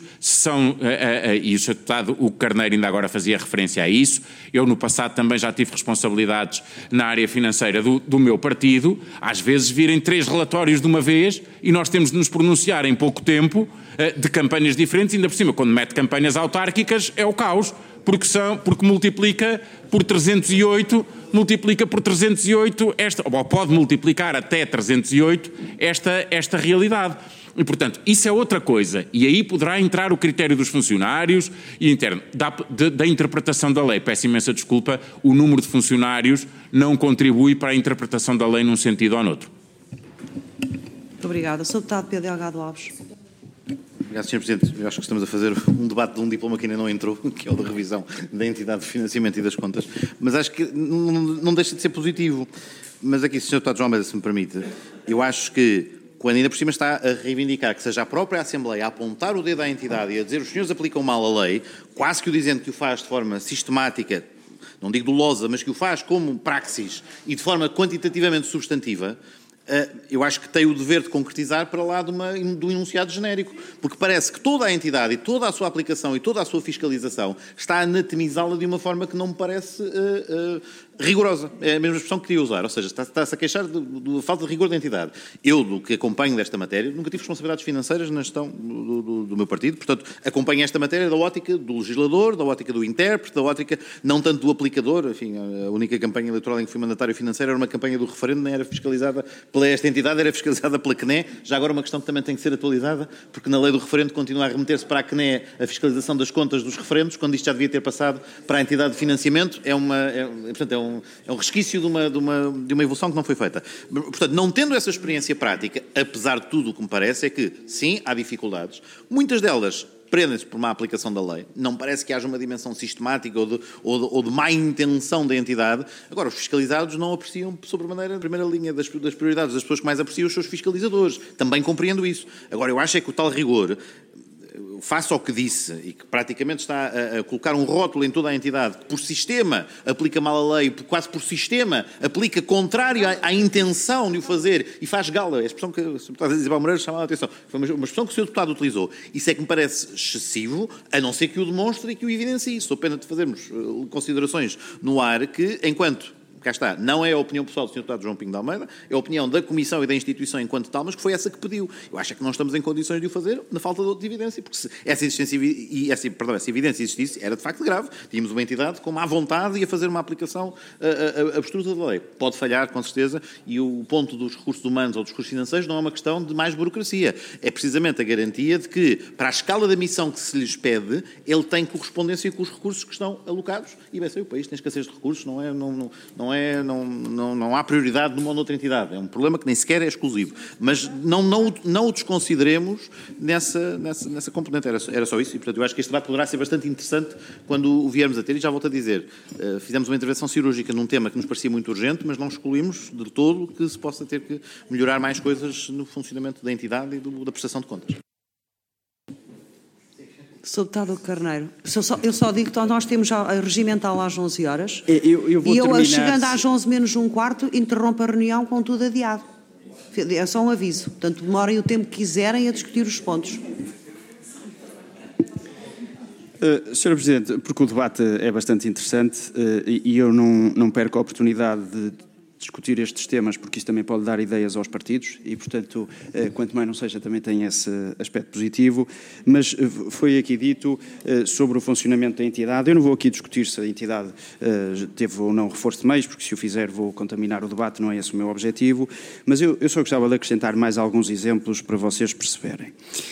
e o Sr. Deputado Hugo Carneiro ainda agora fazia referência a isso. Eu no passado também já tive responsabilidades na área financeira do meu partido, às vezes virem 3 relatórios de uma vez e nós temos de nos pronunciar em pouco tempo de campanhas diferentes, ainda por cima, quando mete campanhas autárquicas é o caos, porque multiplica por 308, ou pode multiplicar até 308 esta realidade. E, portanto, isso é outra coisa. E aí poderá entrar o critério dos funcionários e interno. Da interpretação da lei, peço imensa desculpa, o número de funcionários não contribui para a interpretação da lei num sentido ou noutro. Muito obrigada. Sr. Deputado Pedro Delgado Alves. Obrigado, Sr. Presidente. Eu acho que estamos a fazer um debate de um diploma que ainda não entrou, que é o da revisão da entidade de financiamento e das contas, mas acho que não deixa de ser positivo. Mas aqui, Sr. Deputado João Almeida, se me permite, eu acho que quando ainda por cima está a reivindicar que seja a própria Assembleia a apontar o dedo à entidade e a dizer os senhores aplicam mal a lei, quase que o dizendo que o faz de forma sistemática, não digo dolosa, mas que o faz como praxis e de forma quantitativamente substantiva, eu acho que tem o dever de concretizar para lá do enunciado genérico, porque parece que toda a entidade e toda a sua aplicação e toda a sua fiscalização está a anatomizá-la de uma forma que não me parece rigorosa. É a mesma expressão que queria usar, ou seja, está-se a queixar da falta de rigor da entidade. Eu, do que acompanho desta matéria, nunca tive responsabilidades financeiras na gestão do meu partido, portanto, acompanho esta matéria da ótica do legislador, da ótica do intérprete, da ótica não tanto do aplicador. Enfim, a única campanha eleitoral em que fui mandatário financeiro era uma campanha do referendo, nem era fiscalizada pela esta entidade, era fiscalizada pela CNE. Já agora uma questão que também tem que ser atualizada, porque na lei do referendo continua a remeter-se para a CNE a fiscalização das contas dos referendos, quando isto já devia ter passado para a entidade de financiamento. Portanto, é um resquício de uma evolução que não foi feita. Portanto, não tendo essa experiência prática, apesar de tudo o que me parece, é que, sim, há dificuldades. Muitas delas prendem-se por má aplicação da lei. Não parece que haja uma dimensão sistemática ou de má intenção da entidade. Agora, os fiscalizados não apreciam sobremaneira a primeira linha das prioridades das pessoas que mais apreciam os seus fiscalizadores. Também compreendo isso. Agora, eu acho é que o tal rigor, face ao que disse, e que praticamente está a colocar um rótulo em toda a entidade, que por sistema aplica mal a lei, quase por sistema aplica contrário à intenção de o fazer e faz gala. A expressão que o Sr. Deputado Isabel Moreira chamava a atenção. Foi uma expressão que o Sr. Deputado utilizou. Isso é que me parece excessivo, a não ser que o demonstre e que o evidencie. Sou pena de fazermos considerações no ar que, enquanto cá está, não é a opinião pessoal do Sr. Deputado João Pinho de Almeida, é a opinião da Comissão e da instituição enquanto tal, mas que foi essa que pediu. Eu acho que não estamos em condições de o fazer na falta de evidência, porque se essa evidência existisse, era de facto grave. Tínhamos uma entidade com má vontade e a fazer uma aplicação abstrusa da lei. Pode falhar, com certeza, e o ponto dos recursos humanos ou dos recursos financeiros não é uma questão de mais burocracia. É precisamente a garantia de que, para a escala da missão que se lhes pede, ele tem correspondência com os recursos que estão alocados. E bem sei, o país tem escassez de recursos, não há prioridade numa ou noutra entidade. É um problema que nem sequer é exclusivo. Mas não o desconsideremos nessa componente. Era só isso. E, portanto, eu acho que este debate poderá ser bastante interessante quando o viermos a ter. E já volto a dizer, fizemos uma intervenção cirúrgica num tema que nos parecia muito urgente, mas não excluímos de todo que se possa ter que melhorar mais coisas no funcionamento da entidade e da prestação de contas. Sr. Deputado Carneiro, eu só digo que nós temos já a regimental às 11 horas chegando às 11 menos um quarto, interrompo a reunião com tudo adiado. É só um aviso. Portanto, demorem o tempo que quiserem a discutir os pontos. Sr. Presidente, porque o debate é bastante interessante e eu não perco a oportunidade de discutir estes temas, porque isso também pode dar ideias aos partidos e, portanto, quanto mais não seja, também tem esse aspecto positivo, mas foi aqui dito sobre o funcionamento da entidade. Eu não vou aqui discutir se a entidade teve ou não reforço de meios, porque se o fizer vou contaminar o debate, não é esse o meu objetivo, mas eu só gostava de acrescentar mais alguns exemplos para vocês perceberem.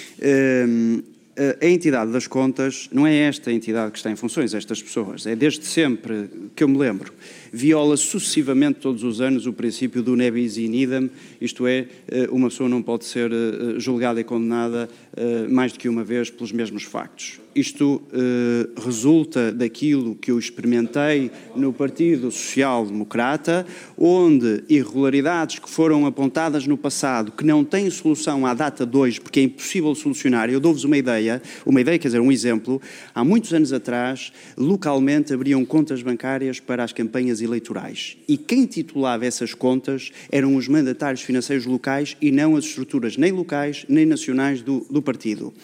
A entidade das contas não é esta entidade que está em funções, estas pessoas, é desde sempre que eu me lembro. Viola sucessivamente todos os anos o princípio do ne bis in idem, isto é, uma pessoa não pode ser julgada e condenada mais do que uma vez pelos mesmos factos. Isto resulta daquilo que eu experimentei no Partido Social Democrata, onde irregularidades que foram apontadas no passado, que não têm solução à data de hoje, porque é impossível solucionar. Eu dou-vos uma ideia, quer dizer, um exemplo. Há muitos anos atrás, localmente, abriam contas bancárias para as campanhas eleitorais. E quem titulava essas contas eram os mandatários financeiros locais e não as estruturas nem locais nem nacionais do partido.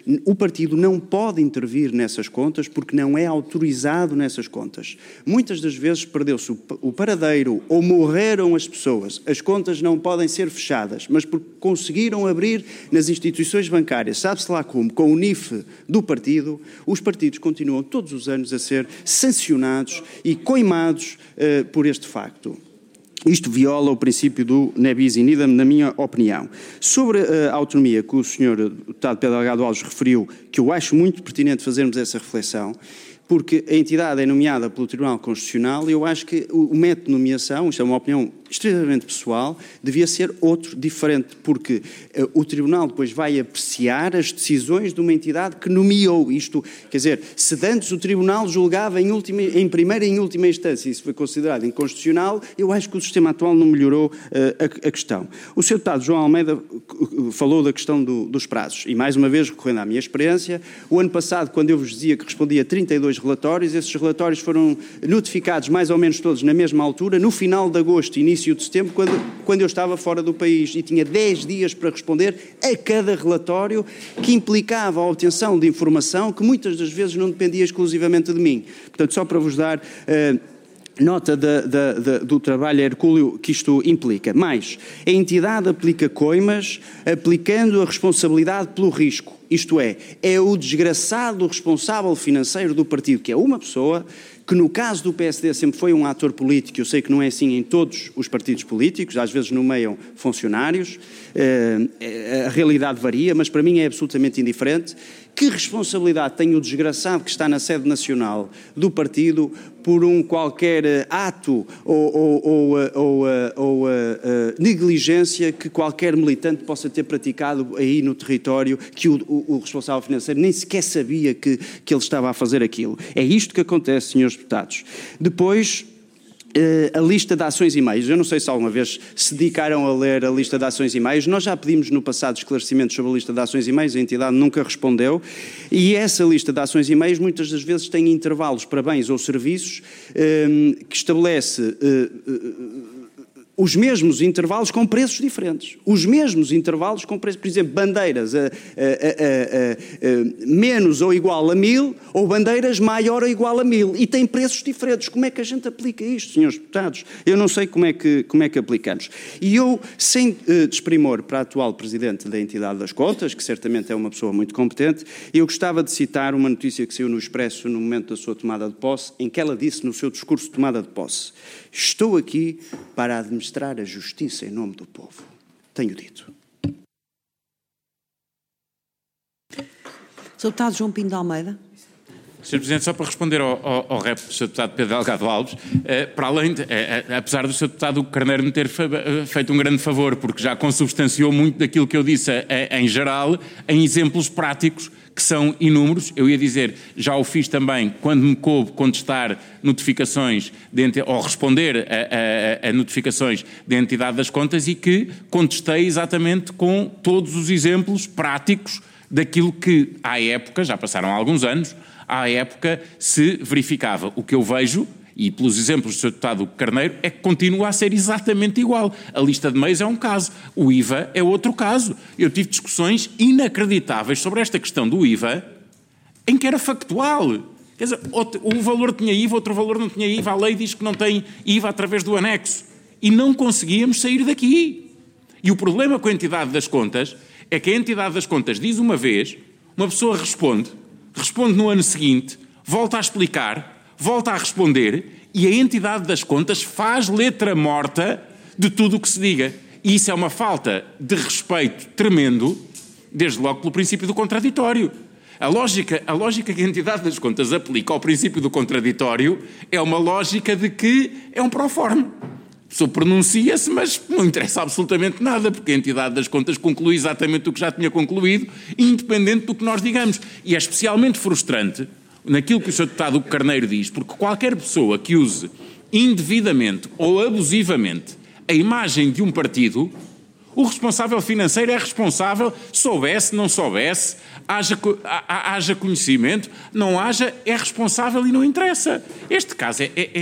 O partido não pode intervir nessas contas porque não é autorizado nessas contas. Muitas das vezes perdeu-se o paradeiro ou morreram as pessoas. As contas não podem ser fechadas, mas porque conseguiram abrir nas instituições bancárias, sabe-se lá como, com o NIF do partido, os partidos continuam todos os anos a ser sancionados e coimados por este facto. Isto viola o princípio do ne bis in idem, na minha opinião. Sobre a autonomia que o Sr. Deputado Pedro Delgado Alves referiu, que eu acho muito pertinente fazermos essa reflexão, porque a entidade é nomeada pelo Tribunal Constitucional e eu acho que o método de nomeação, isto é uma opinião extremamente pessoal, devia ser outro, diferente, porque o Tribunal depois vai apreciar as decisões de uma entidade que nomeou isto. Quer dizer, se antes o Tribunal julgava em primeira e em última instância, isso foi considerado inconstitucional, eu acho que o sistema atual não melhorou a questão. O Sr. Deputado João Almeida falou da questão dos prazos e, mais uma vez, recorrendo à minha experiência, o ano passado, quando eu vos dizia que respondia a 32 relatórios, esses relatórios foram notificados mais ou menos todos na mesma altura, no final de agosto, início de setembro, quando eu estava fora do país e tinha 10 dias para responder a cada relatório que implicava a obtenção de informação que muitas das vezes não dependia exclusivamente de mim. Portanto, só para vos dar nota do trabalho hercúleo que isto implica. Mais, a entidade aplica coimas aplicando a responsabilidade pelo risco. Isto é o desgraçado responsável financeiro do partido, que é uma pessoa que no caso do PSD sempre foi um ator político, eu sei que não é assim em todos os partidos políticos, às vezes nomeiam funcionários, a realidade varia, mas para mim é absolutamente indiferente. Que responsabilidade tem o desgraçado que está na sede nacional do partido por um qualquer ato ou negligência que qualquer militante possa ter praticado aí no território, que o responsável financeiro nem sequer sabia que ele estava a fazer aquilo. É isto que acontece, senhores deputados. Depois, a lista de ações e meios. Eu não sei se alguma vez se dedicaram a ler a lista de ações e meios. Nós já pedimos no passado esclarecimentos sobre a lista de ações e meios, a entidade nunca respondeu. E essa lista de ações e meios muitas das vezes tem intervalos para bens ou serviços que estabelece os mesmos intervalos com preços diferentes. Os mesmos intervalos com preços, por exemplo, bandeiras menos ou igual a 1000 ou bandeiras maior ou igual a 1000 e tem preços diferentes. Como é que a gente aplica isto, senhores deputados? Eu não sei como é que aplicamos. E eu, sem desprimor para a atual Presidente da Entidade das Contas, que certamente é uma pessoa muito competente, eu gostava de citar uma notícia que saiu no Expresso no momento da sua tomada de posse, em que ela disse no seu discurso de tomada de posse: estou aqui para administrar a justiça em nome do povo. Tenho dito. Sr. Deputado João Pinto de Almeida. Sr. Presidente, só para responder ao rep do Sr. Deputado Pedro Delgado Alves, para além de, apesar do Sr. Deputado Carneiro me ter feito um grande favor, porque já consubstanciou muito daquilo que eu disse em geral, em exemplos práticos que são inúmeros. Eu ia dizer, já o fiz também quando me coube contestar notificações ou responder a notificações da entidade das contas e que contestei exatamente com todos os exemplos práticos daquilo que, à época, já passaram alguns anos, à época se verificava. O que eu vejo, e pelos exemplos do Sr. Deputado Carneiro, é que continua a ser exatamente igual. A lista de meios é um caso, o IVA é outro caso. Eu tive discussões inacreditáveis sobre esta questão do IVA, em que era factual. Quer dizer, um valor tinha IVA, outro valor não tinha IVA, a lei diz que não tem IVA através do anexo. E não conseguíamos sair daqui. E o problema com a entidade das contas é que a entidade das contas diz uma vez, uma pessoa responde no ano seguinte, volta a explicar, volta a responder e a entidade das contas faz letra morta de tudo o que se diga. E isso é uma falta de respeito tremendo, desde logo pelo princípio do contraditório. A lógica que a entidade das contas aplica ao princípio do contraditório é uma lógica de que é um proforme. A pessoa pronuncia-se, mas não interessa absolutamente nada, porque a entidade das contas conclui exatamente o que já tinha concluído, independente do que nós digamos. E é especialmente frustrante naquilo que o Sr. Deputado Carneiro diz, porque qualquer pessoa que use indevidamente ou abusivamente a imagem de um partido, o responsável financeiro é responsável, soubesse, não soubesse, haja conhecimento, não haja, é responsável e não interessa. Este caso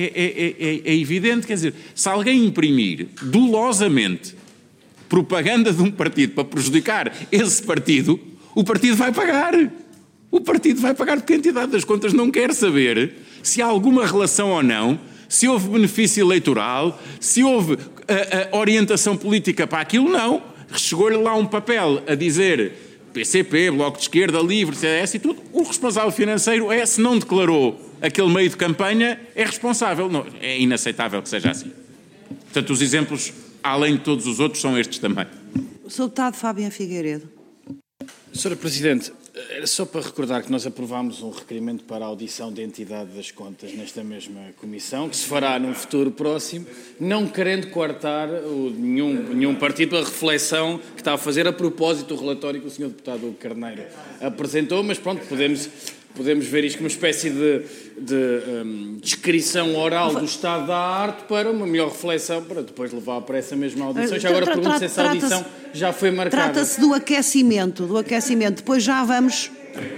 é evidente, quer dizer, se alguém imprimir dolosamente propaganda de um partido para prejudicar esse partido, O partido vai pagar. O partido vai pagar porque a entidade das contas não quer saber se há alguma relação ou não, se houve benefício eleitoral, se houve a orientação política para aquilo, não. Chegou-lhe lá um papel a dizer PCP, Bloco de Esquerda, Livre, CDS e tudo. O responsável financeiro se não declarou aquele meio de campanha, é responsável. Não, é inaceitável que seja assim. Portanto, os exemplos, além de todos os outros, são estes também. Sr. Deputado Fábio Figueiredo. Sra. Presidente, era só para recordar que nós aprovámos um requerimento para a audição da entidade das contas nesta mesma comissão, que se fará num futuro próximo, não querendo coartar nenhum partido a reflexão que está a fazer a propósito do relatório que o Sr. Deputado Carneiro apresentou, mas pronto, podemos ver isto como uma espécie de descrição oral do estado da arte para uma melhor reflexão, para depois levar para essa mesma audição. Já agora pergunto se essa audição já foi marcada. Trata-se do aquecimento. Depois já vamos...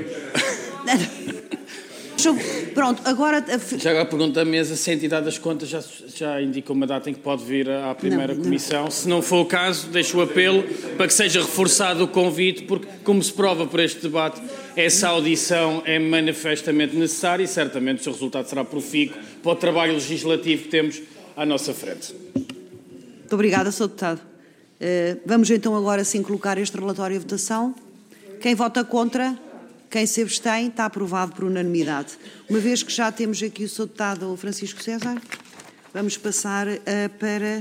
Pronto, agora... Já agora pergunto à mesa se a entidade das contas já indicou uma data em que pode vir à primeira comissão. Se não for o caso, deixo o apelo para que seja reforçado o convite, porque, como se prova por este debate, essa audição é manifestamente necessária e certamente o seu resultado será profícuo para o trabalho legislativo que temos à nossa frente. Muito obrigada, Sr. Deputado. Vamos então agora sim colocar este relatório em votação. Quem vota contra, quem se abstém, está aprovado por unanimidade. Uma vez que já temos aqui o Sr. Deputado Francisco César, vamos passar para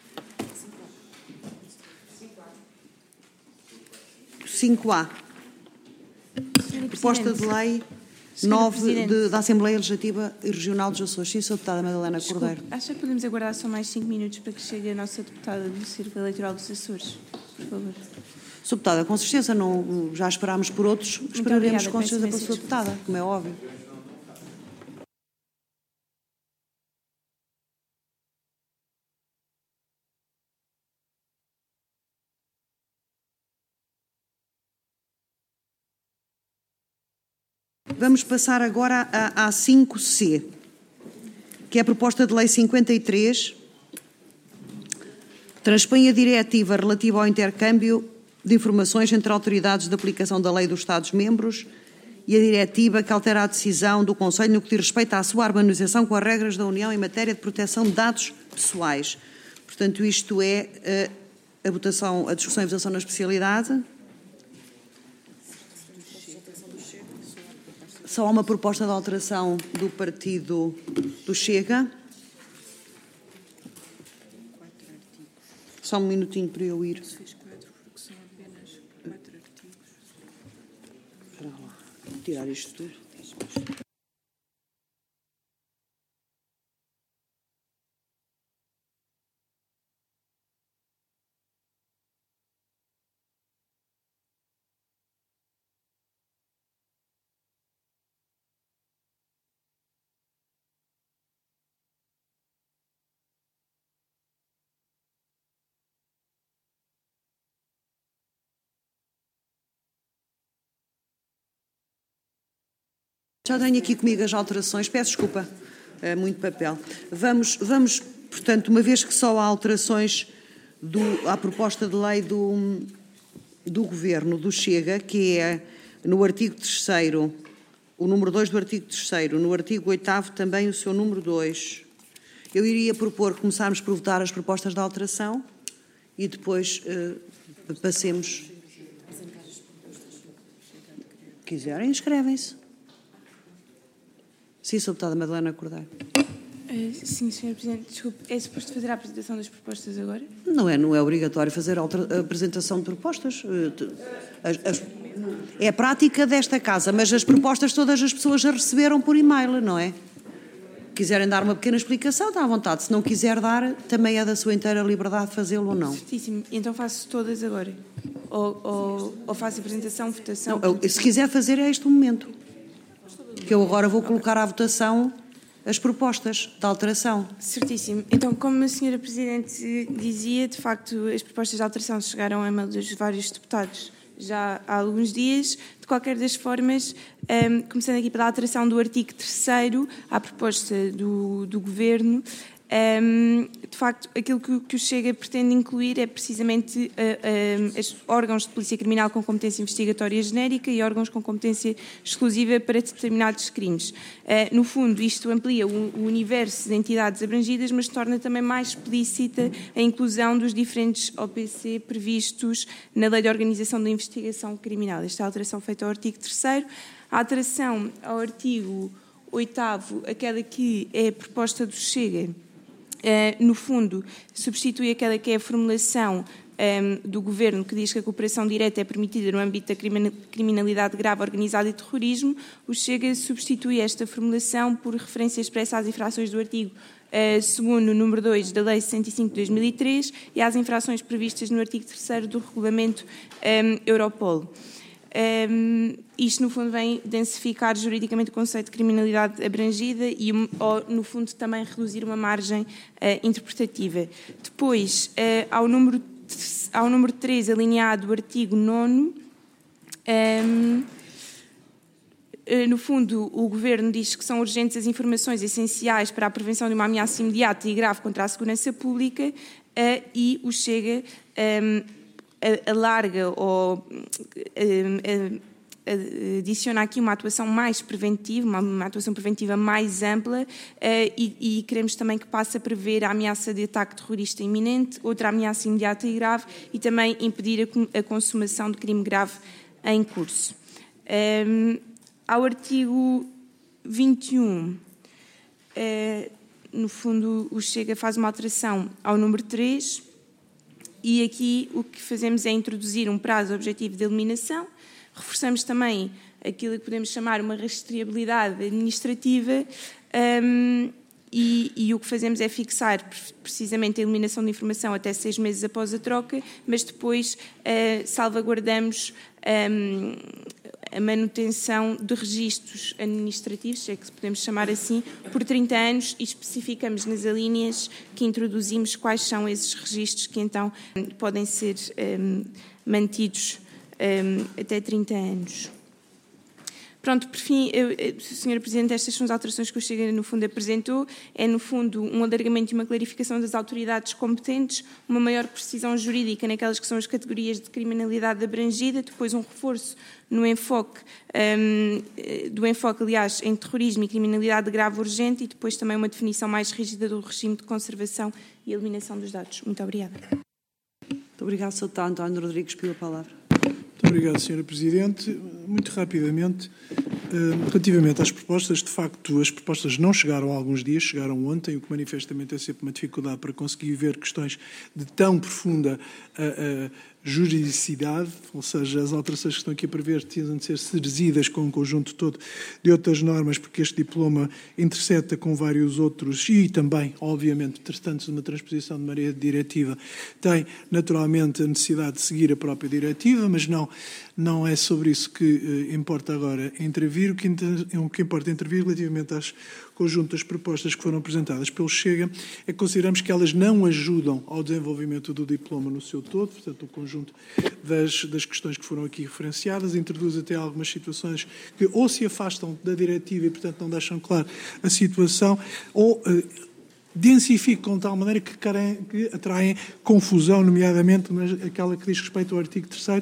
5A. Proposta de lei 9 da Assembleia Legislativa e Regional dos Açores. Sim, Sr. Deputada Madalena Cordeiro. Acha que podemos aguardar só mais 5 minutos para que chegue a nossa deputada do Círculo Eleitoral dos Açores? Por favor. Sr. Deputada, com certeza, não, já esperámos por outros, esperaremos com certeza pela Sra. Deputada, como é óbvio. Vamos passar agora à 5C, que é a proposta de lei 53, transpõe a diretiva relativa ao intercâmbio de informações entre autoridades de aplicação da lei dos Estados-membros e a diretiva que altera a decisão do Conselho no que diz respeito à sua harmonização com as regras da União em matéria de proteção de dados pessoais. Portanto, isto é a discussão e votação na especialidade. Só há uma proposta de alteração do partido do Chega. Só um minutinho para eu ir. Espera lá, vou tirar isto tudo. Já tenho aqui comigo as alterações, peço desculpa, muito papel. Vamos, portanto, uma vez que só há alterações à proposta de lei do Governo, do Chega, que é no artigo 3º, o número 2 do artigo 3º, no artigo 8º também o seu número 2. Eu iria propor que começarmos por votar as propostas de alteração e depois passemos. Quiserem, inscrevem-se. Sim, Sra. Deputada Madalena Cordeiro. Sim, Sr. Presidente, desculpe, é suposto fazer a apresentação das propostas agora? Não é obrigatório fazer a apresentação de propostas. É a prática desta Casa, mas as propostas todas as pessoas já receberam por e-mail, não é? Quiserem dar uma pequena explicação, está à vontade. Se não quiser dar, também é da sua inteira liberdade de fazê-lo ou não. Certíssimo. Então faço todas agora? Ou faço apresentação, votação? Não, se quiser fazer, é este o momento. Que eu agora vou colocar à votação as propostas de alteração. Certíssimo. Então, como a Sra. Presidente dizia, de facto, as propostas de alteração chegaram a mão dos vários deputados já há alguns dias. De qualquer das formas, começando aqui pela alteração do artigo 3º, à proposta do Governo, De facto, aquilo que o Chega pretende incluir é precisamente órgãos de polícia criminal com competência investigatória genérica e órgãos com competência exclusiva para determinados crimes. No fundo, isto amplia o universo de entidades abrangidas, mas torna também mais explícita a inclusão dos diferentes OPC previstos na Lei de Organização da Investigação Criminal. Esta é a alteração feita ao artigo 3º. A alteração ao artigo 8º, aquela que é proposta do Chega, no fundo, substitui aquela que é a formulação do Governo que diz que a cooperação direta é permitida no âmbito da criminalidade grave, organizada e terrorismo. O Chega substitui esta formulação por referência expressa às infrações do artigo 2º, número 2 da Lei 65 de 2003 e às infrações previstas no artigo 3º do Regulamento Europol. Isto, no fundo, vem densificar juridicamente o conceito de criminalidade abrangida e, no fundo, também reduzir uma margem interpretativa. Depois, ao número 3, alineado do artigo 9º, no fundo, o Governo diz que são urgentes as informações essenciais para a prevenção de uma ameaça imediata e grave contra a segurança pública e o Chega alarga ou adiciona aqui uma atuação mais preventiva, uma atuação preventiva mais ampla e queremos também que passe a prever a ameaça de ataque terrorista iminente, outra ameaça imediata e grave e também impedir a consumação de crime grave em curso. Ao artigo 21, no fundo, o Chega faz uma alteração ao número 3 e aqui o que fazemos é introduzir um prazo objetivo de eliminação. Reforçamos também aquilo que podemos chamar uma rastreabilidade administrativa e o que fazemos é fixar precisamente a eliminação de informação até 6 meses após a troca, mas depois salvaguardamos a manutenção de registros administrativos, se é que podemos chamar assim, por 30 anos e especificamos nas alíneas que introduzimos quais são esses registros que então podem ser mantidos até 30 anos. Pronto, por fim, Sra. Presidente, estas são as alterações que o Chega, no fundo, apresentou. É, no fundo, um alargamento e uma clarificação das autoridades competentes, uma maior precisão jurídica naquelas que são as categorias de criminalidade abrangida, depois um reforço no enfoque, aliás, em terrorismo e criminalidade grave urgente e depois também uma definição mais rígida do regime de conservação e eliminação dos dados. Muito obrigada. Muito obrigado, Sr. Deputado António Rodrigues, pela palavra. Muito obrigado, Sra. Presidente. Muito rapidamente, relativamente às propostas, de facto, as propostas não chegaram há alguns dias, chegaram ontem, o que manifestamente é sempre uma dificuldade para conseguir ver questões de tão profunda juridicidade, ou seja, as alterações que estão aqui a prever precisam de ser serzidas com um conjunto todo de outras normas, porque este diploma interseta com vários outros e também, obviamente, tratantes de uma transposição de maneira diretiva, tem naturalmente a necessidade de seguir a própria diretiva, mas não é sobre isso que importa agora intervir. O que importa intervir relativamente às conjunto das propostas que foram apresentadas pelo Chega é que consideramos que elas não ajudam ao desenvolvimento do diploma no seu todo, portanto, o conjunto das questões que foram aqui referenciadas, introduz até algumas situações que ou se afastam da diretiva e, portanto, não deixam claro a situação, ou densificam de tal maneira que atraem confusão, nomeadamente aquela que diz respeito ao artigo 3º,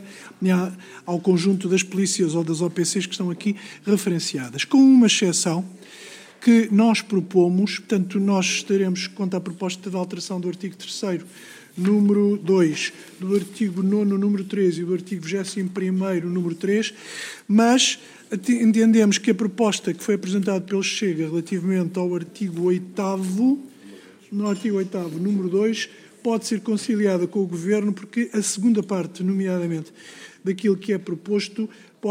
ao conjunto das polícias ou das OPCs que estão aqui referenciadas, com uma exceção que nós propomos. Portanto, nós estaremos quanto à proposta de alteração do artigo 3º, número 2, do artigo 9º, número 3 e do artigo 21º, número 3, mas entendemos que a proposta que foi apresentada pelo Chega relativamente ao artigo 8º, no artigo 8º, número 2, pode ser conciliada com o Governo, porque a segunda parte, nomeadamente daquilo que é proposto,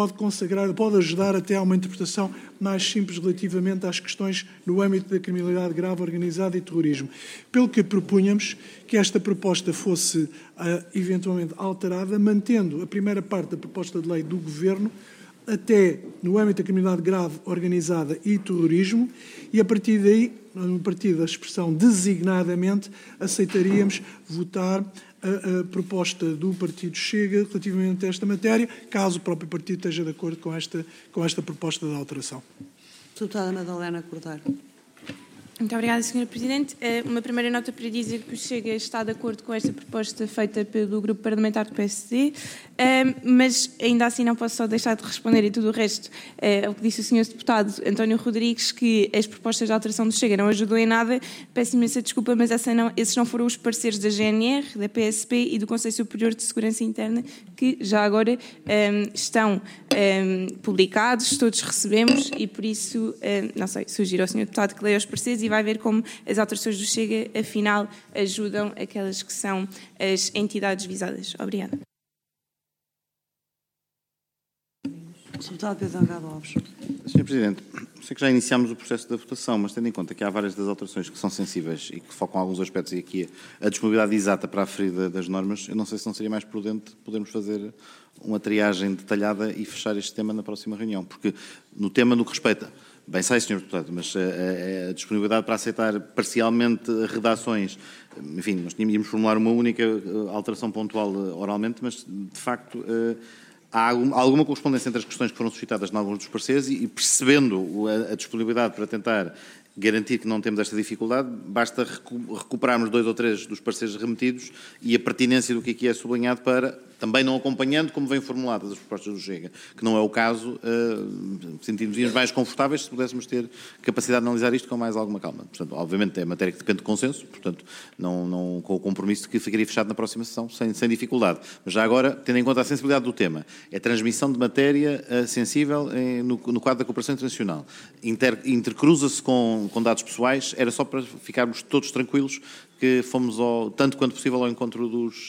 pode ajudar até a uma interpretação mais simples relativamente às questões no âmbito da criminalidade grave, organizada e terrorismo. Pelo que propunhamos que esta proposta fosse eventualmente alterada, mantendo a primeira parte da proposta de lei do Governo até no âmbito da criminalidade grave, organizada e terrorismo, e a partir daí, a partir da expressão designadamente, aceitaríamos votar a proposta do Partido Chega relativamente a esta matéria, caso o próprio partido esteja de acordo com esta proposta de alteração. Deputada Madalena Cordeiro. Muito obrigada, Sra. Presidente. Uma primeira nota para dizer que o Chega está de acordo com esta proposta feita pelo Grupo Parlamentar do PSD, mas ainda assim não posso só deixar de responder e tudo o resto ao que disse o Sr. Deputado António Rodrigues, que as propostas de alteração do Chega não ajudou em nada. Peço imensa desculpa, mas esses não foram os pareceres da GNR, da PSP e do Conselho Superior de Segurança Interna, que já agora estão publicados, todos recebemos e por isso, não sei, sugiro ao Sr. Deputado que leia os pareceres e vai ver como as alterações do Chega, afinal, ajudam aquelas que são as entidades visadas. Obrigada. Deputado Pedro Delgado Alves. Sr. Presidente, sei que já iniciámos o processo da votação, mas tendo em conta que há várias das alterações que são sensíveis e que focam alguns aspectos e aqui a disponibilidade exata para a aferida das normas, eu não sei se não seria mais prudente podermos fazer uma triagem detalhada e fechar este tema na próxima reunião, porque no tema no que respeita, bem sei, Sr. Deputado, mas a disponibilidade para aceitar parcialmente redações, enfim, nós íamos formular uma única alteração pontual oralmente, mas de facto há alguma correspondência entre as questões que foram suscitadas em alguns dos pareceres e percebendo a disponibilidade para tentar garantir que não temos esta dificuldade, basta recuperarmos 2 ou 3 dos pareceres remetidos e a pertinência do que aqui é sublinhado para, também não acompanhando como vêm formuladas as propostas do Chega, que não é o caso, sentimos-nos mais confortáveis se pudéssemos ter capacidade de analisar isto com mais alguma calma. Portanto, obviamente é matéria que depende de consenso, portanto, não com o compromisso de que ficaria fechado na próxima sessão, sem dificuldade. Mas já agora, tendo em conta a sensibilidade do tema, é transmissão de matéria sensível no quadro da cooperação internacional, intercruza-se com dados pessoais, era só para ficarmos todos tranquilos que fomos, tanto quanto possível, ao encontro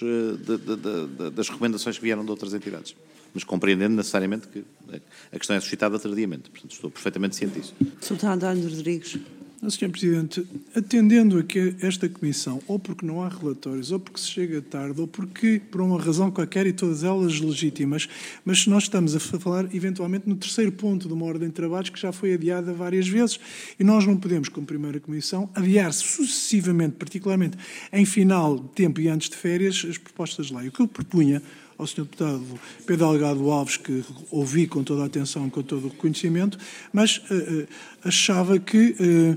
das recomendações que vieram de outras entidades. Mas compreendendo necessariamente que a questão é suscitada tardiamente. Portanto, estou perfeitamente ciente disso. Sr. António Rodrigues. Sr. Presidente, atendendo a que esta Comissão, ou porque não há relatórios, ou porque se chega tarde, ou porque, por uma razão qualquer, e todas elas legítimas, mas se nós estamos a falar, eventualmente, no terceiro ponto de uma ordem de trabalhos que já foi adiada várias vezes, e nós não podemos, como primeira Comissão, adiar sucessivamente, particularmente em final de tempo e antes de férias, as propostas de lei. O que eu propunha ao Sr. Deputado Pedro Delgado Alves, que ouvi com toda a atenção, com todo o reconhecimento, mas achava que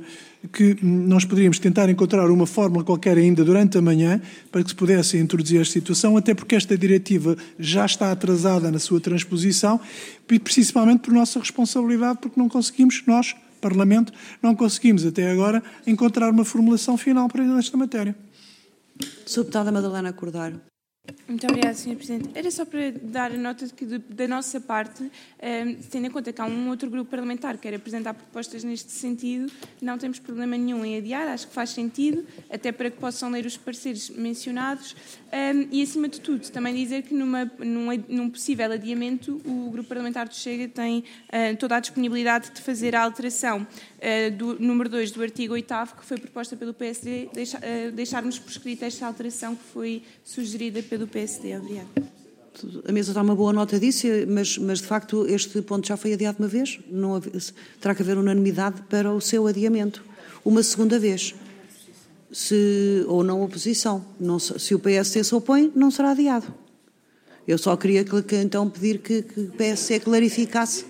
nós poderíamos tentar encontrar uma fórmula qualquer ainda durante a manhã para que se pudesse introduzir esta situação, até porque esta diretiva já está atrasada na sua transposição, e principalmente por nossa responsabilidade, porque não conseguimos, nós, Parlamento, não conseguimos até agora encontrar uma formulação final para esta matéria. Sra. Deputada Madalena Cordeiro. Muito obrigada, Sr. Presidente. Era só para dar a nota de que, da nossa parte, tendo em conta que há um outro grupo parlamentar que quer apresentar propostas neste sentido, não temos problema nenhum em adiar, acho que faz sentido, até para que possam ler os pareceres mencionados e, acima de tudo, também dizer que num possível adiamento o grupo parlamentar do Chega tem toda a disponibilidade de fazer a alteração do número 2 do artigo 8º, que foi proposta pelo PSD, deixarmos por escrito esta alteração que foi sugerida pelo PSD. Obrigada. A mesa dá uma boa nota disso, mas de facto este ponto já foi adiado uma vez. Terá que haver unanimidade para o seu adiamento. Uma segunda vez. Ou não oposição. Se o PSD se opõe, não será adiado. Eu só queria então pedir que o PSD clarificasse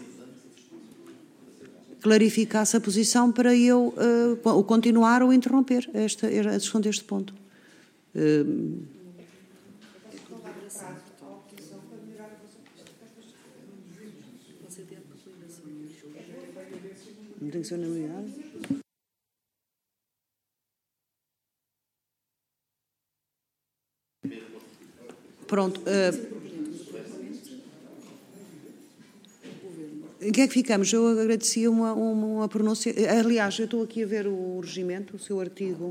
a posição para eu ou continuar ou interromper a discussão deste ponto. Não tem que ser unanimidade? Pronto. Em que é que ficamos? Eu agradecia uma pronúncia. Aliás, eu estou aqui a ver o regimento, o seu artigo,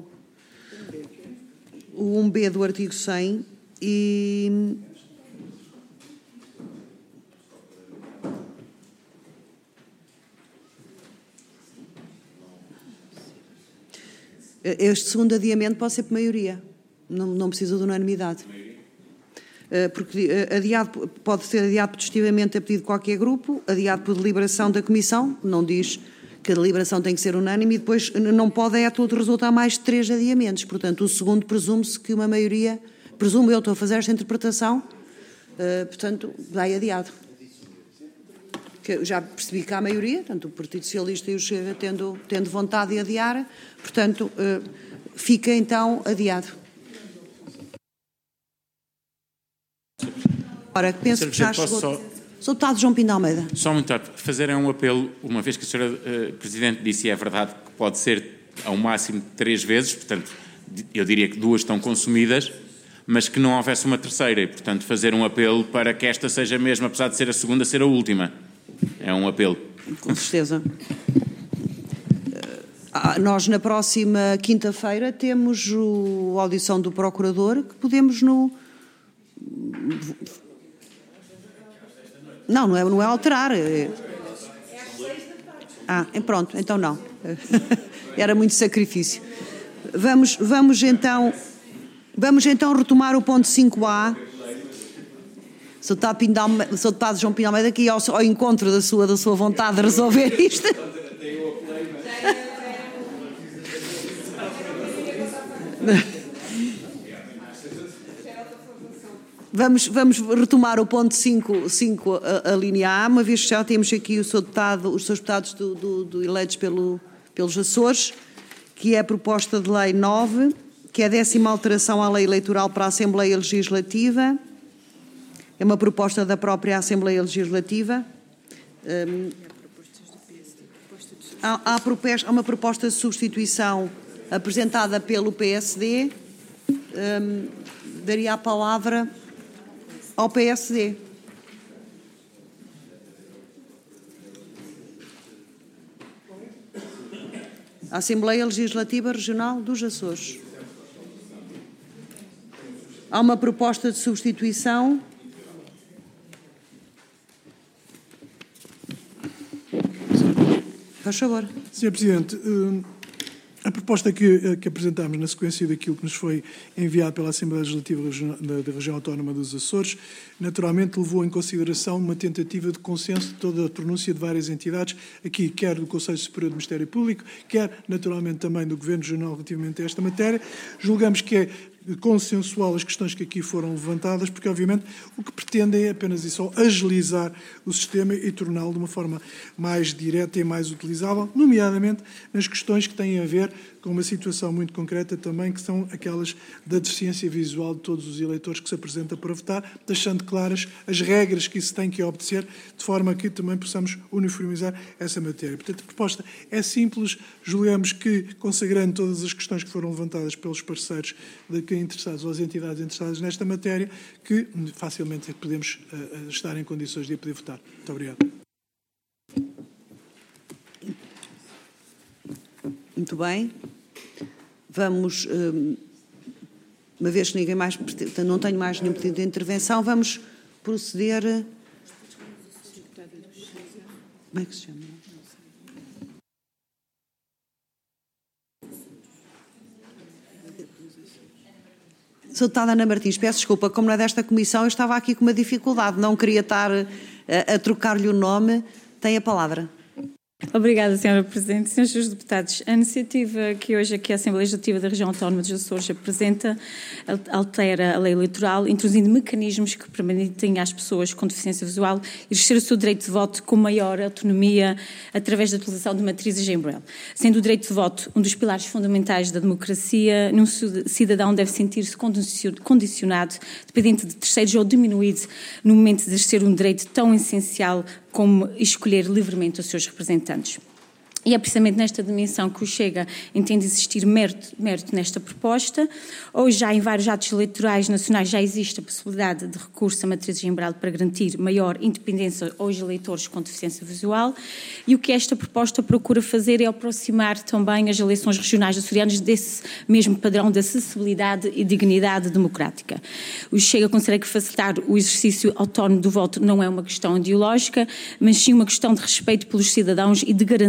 o 1B do artigo 100 e... Este segundo adiamento pode ser por maioria, não precisa de unanimidade. Porque pode ser adiado positivamente a pedido de qualquer grupo, adiado por deliberação da Comissão, não diz que a deliberação tem que ser unânime, e depois não pode todo resultar mais de 3 adiamentos. Portanto, o segundo presume-se que uma maioria, presumo eu, estou a fazer esta interpretação, portanto, vai adiado. que já percebi que há a maioria, tanto o Partido Socialista e o Chega tendo vontade de adiar, portanto, fica então adiado. Ora, penso que já chegou. Sr. Deputado João Pinto de Almeida. Só muito rápido, fazer um apelo, uma vez que a Sra. Presidente disse, e é verdade, que pode ser ao máximo 3 vezes, portanto, eu diria que 2 estão consumidas, mas que não houvesse uma terceira e, portanto, fazer um apelo para que esta seja mesmo, apesar de ser a segunda, ser a última. É um apelo. Com certeza. Nós, na próxima quinta-feira, temos a audição do Procurador, que podemos Não é alterar. Pronto, então não. Era muito sacrifício. Vamos então retomar o ponto 5A. Sr. Deputado João Pinto de Almeida, aqui ao encontro da sua vontade de resolver isto. Vamos retomar o ponto 5 a linha A, uma vez que já temos aqui os seus deputados eleitos pelos Açores, que é a proposta de lei 9, que é a 10ª alteração à lei eleitoral para a Assembleia Legislativa. É uma proposta da própria Assembleia Legislativa. Há uma proposta de substituição apresentada pelo PSD. Daria a palavra ao PSD. A Assembleia Legislativa Regional dos Açores. Há uma proposta de substituição. Faz favor. Sr. Presidente, a proposta que apresentámos na sequência daquilo que nos foi enviado pela Assembleia Legislativa da Região Autónoma dos Açores, naturalmente levou em consideração uma tentativa de consenso de toda a pronúncia de várias entidades, aqui quer do Conselho Superior do Ministério Público, quer naturalmente também do Governo Regional relativamente a esta matéria. Julgamos que é consensual as questões que aqui foram levantadas, porque obviamente o que pretende é apenas e só agilizar o sistema e torná-lo de uma forma mais direta e mais utilizável, nomeadamente nas questões que têm a ver com uma situação muito concreta também, que são aquelas da deficiência visual de todos os eleitores que se apresentam para votar, deixando claras as regras que isso tem que obedecer, de forma que também possamos uniformizar essa matéria. Portanto, a proposta é simples, julgamos que, consagrando todas as questões que foram levantadas pelos parceiros interessados ou as entidades interessadas nesta matéria, que facilmente podemos estar em condições de poder votar. Muito obrigado. Muito bem. Vamos, uma vez que ninguém mais, não tenho mais nenhum pedido de intervenção, vamos proceder. Como é que se chama? Sra. Deputada Ana Martins, peço desculpa, como não é desta comissão, eu estava aqui com uma dificuldade, não queria estar a trocar-lhe o nome. Tem a palavra. Obrigada, Sra. Presidente. Senhores deputados, a iniciativa que hoje aqui a Assembleia Legislativa da Região Autónoma dos Açores apresenta altera a lei eleitoral, introduzindo mecanismos que permitem às pessoas com deficiência visual exercer o seu direito de voto com maior autonomia através da utilização de matrizes em braille. Sendo o direito de voto um dos pilares fundamentais da democracia, nenhum cidadão deve sentir-se condicionado, dependente de terceiros ou diminuído no momento de exercer um direito tão essencial como escolher livremente os seus representantes. E é precisamente nesta dimensão que o Chega entende existir mérito nesta proposta. Hoje, já em vários atos eleitorais nacionais, já existe a possibilidade de recurso a matrizes em braille para garantir maior independência aos eleitores com deficiência visual. E o que esta proposta procura fazer é aproximar também as eleições regionais açorianas desse mesmo padrão de acessibilidade e dignidade democrática. O Chega considera que facilitar o exercício autónomo do voto não é uma questão ideológica, mas sim uma questão de respeito pelos cidadãos e de garantia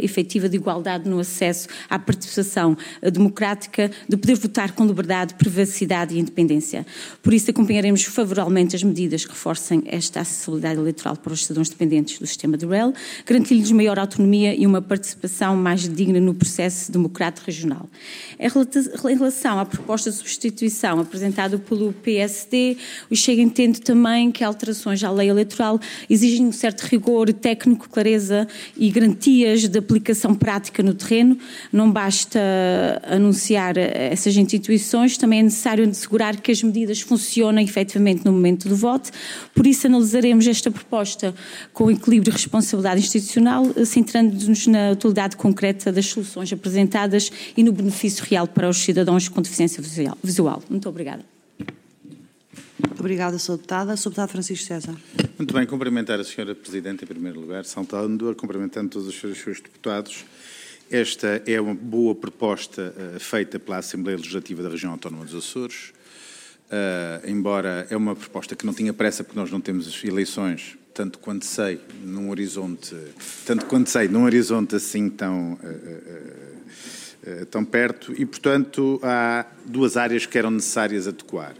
efetiva de igualdade no acesso à participação democrática, de poder votar com liberdade, privacidade e independência. Por isso, acompanharemos favoravelmente as medidas que reforcem esta acessibilidade eleitoral para os cidadãos dependentes do sistema de REL, garantindo-lhes maior autonomia e uma participação mais digna no processo democrático regional. Em relação à proposta de substituição apresentada pelo PSD, o Chega entende também que alterações à lei eleitoral exigem um certo rigor técnico, clareza e garantias de aplicação prática no terreno. Não basta anunciar essas instituições, também é necessário assegurar que as medidas funcionem efetivamente no momento do voto. Por isso, analisaremos esta proposta com equilíbrio e responsabilidade institucional, centrando-nos na utilidade concreta das soluções apresentadas e no benefício real para os cidadãos com deficiência visual. Muito obrigada. Obrigada, Sra. Deputada. Sr. Deputado Francisco César. Muito bem, cumprimentar a Sra. Presidente em primeiro lugar, saudando-a, cumprimentando todos os seus deputados. Esta é uma boa proposta feita pela Assembleia Legislativa da Região Autónoma dos Açores, embora é uma proposta que não tinha pressa porque nós não temos eleições, tanto quanto sei, num horizonte assim tão perto, e portanto há duas áreas que eram necessárias adequar.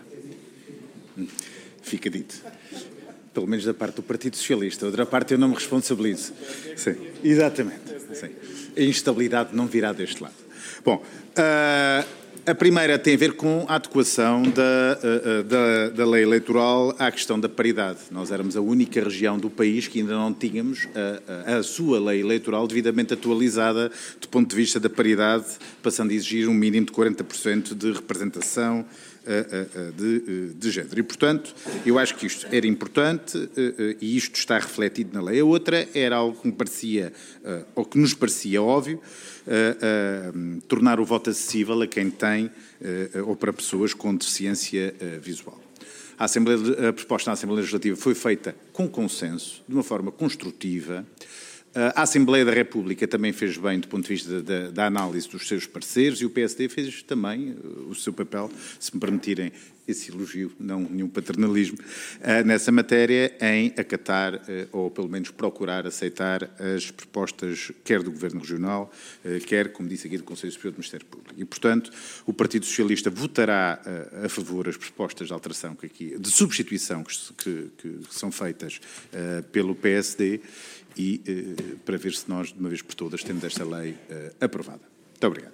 Fica dito. Pelo menos da parte do Partido Socialista. Outra parte eu não me responsabilizo. Sim, exatamente. Sim. A instabilidade não virá deste lado. Bom, a primeira tem a ver com a adequação da lei eleitoral à questão da paridade. Nós éramos a única região do país que ainda não tínhamos a sua lei eleitoral devidamente atualizada do ponto de vista da paridade, passando a exigir um mínimo de 40% de representação de género. E, portanto, eu acho que isto era importante e isto está refletido na lei. A outra era algo que me parecia, ou que nos parecia óbvio, tornar o voto acessível a quem tem ou para pessoas com deficiência visual. A proposta na Assembleia Legislativa foi feita com consenso, de uma forma construtiva. A Assembleia da República também fez bem do ponto de vista da análise dos seus pareceres e o PSD fez também o seu papel, se me permitirem esse elogio, não nenhum paternalismo, nessa matéria, em acatar ou pelo menos procurar aceitar as propostas quer do Governo Regional, quer, como disse aqui, do Conselho Superior do Ministério Público. E, portanto, o Partido Socialista votará a favor das propostas de alteração, de substituição que são feitas pelo PSD, e para ver se nós, de uma vez por todas, temos esta lei aprovada. Muito obrigado.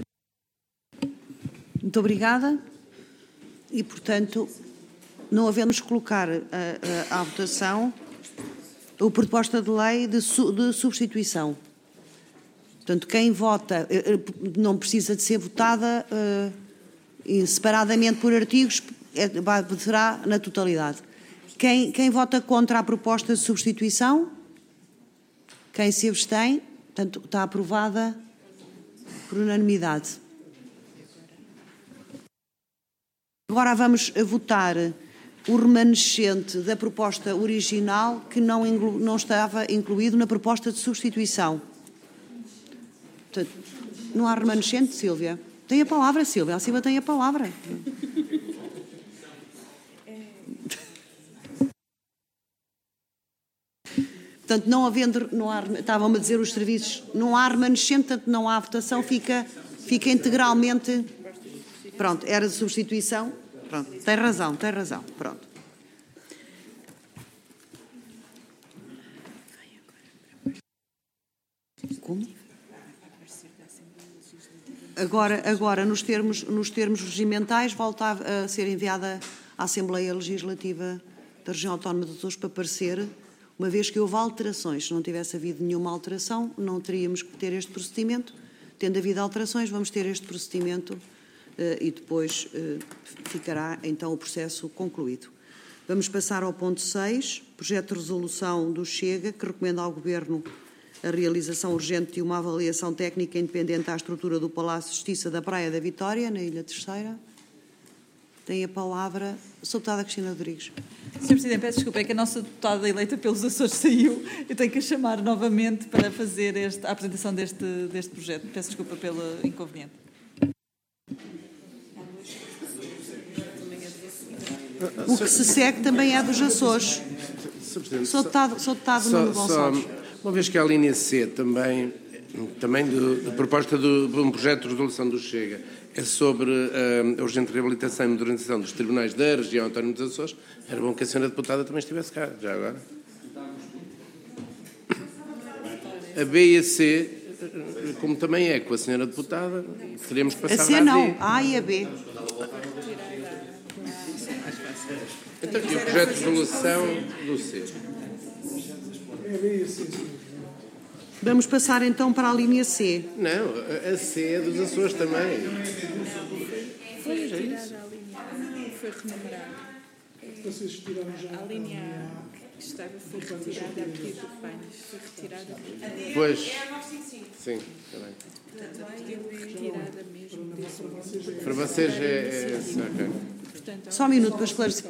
Muito obrigada. E, portanto, não havemos colocar à votação a proposta de lei de substituição. Portanto, quem vota não precisa de ser votada separadamente por artigos, será na totalidade. Quem vota contra a proposta de substituição? Quem se abstém? Portanto, está aprovada por unanimidade. Agora vamos votar o remanescente da proposta original que não estava incluído na proposta de substituição. Portanto, não há remanescente, Sílvia? Tem a palavra, Sílvia. A Silvia tem a palavra. Portanto, estavam-me a dizer os serviços, não há remanescente, portanto não há votação, fica integralmente, pronto, era de substituição, pronto, tem razão, pronto. Como? Agora nos termos regimentais, volta a ser enviada à Assembleia Legislativa da Região Autónoma dos Açores para parecer. Uma vez que houve alterações, se não tivesse havido nenhuma alteração, não teríamos que ter este procedimento. Tendo havido alterações, vamos ter este procedimento e depois ficará então o processo concluído. Vamos passar ao ponto 6, projeto de resolução do Chega, que recomenda ao Governo a realização urgente de uma avaliação técnica independente à estrutura do Palácio de Justiça da Praia da Vitória, na Ilha Terceira. Tem a palavra a Sra. Deputada Cristina Rodrigues. Sr. Presidente, peço desculpa, é que a nossa deputada eleita pelos Açores saiu. Eu tenho que a chamar novamente para fazer a apresentação deste projeto. Peço desculpa pelo inconveniente. O que se segue também é dos Açores. Sou deputado Nuno Gonçalves. Uma vez que a linha C também também da proposta de um projeto de resolução do Chega é sobre a urgente reabilitação e modernização dos tribunais da região autónoma dos Açores. Era bom que a senhora deputada também estivesse cá, já agora. A B e a C, como também é com a senhora deputada, teríamos que passar a C não, a A e a B. Então, e o projeto de resolução do C? Vamos passar então para a linha C. Não, a C é dos Açores também. Foi retirada a linha A, não foi renumerada. Vocês tiraram já a linha A que estava, foi retirada a pedido do Paines, foi retirada. Pois. Sim, está bem. Retirada mesmo. Para vocês é okay. Só um minuto para esclarecer.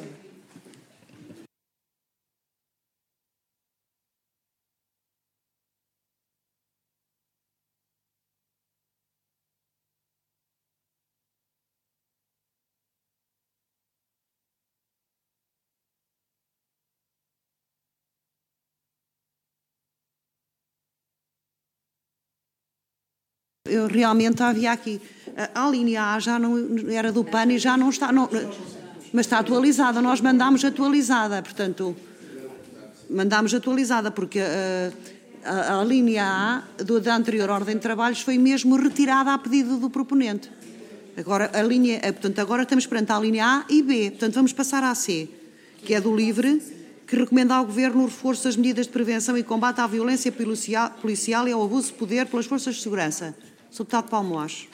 Eu realmente havia aqui. A linha A já não era do PAN e já não está. Não, mas está atualizada. Nós mandámos atualizada. Portanto, mandámos atualizada, porque a linha A da anterior ordem de trabalhos foi mesmo retirada a pedido do proponente. Agora, portanto, agora estamos perante a linha A e B. Portanto, vamos passar à C, que é do LIVRE, que recomenda ao Governo o reforço das medidas de prevenção e combate à violência policial e ao abuso de poder pelas forças de segurança. Sr. Deputado Palmoás.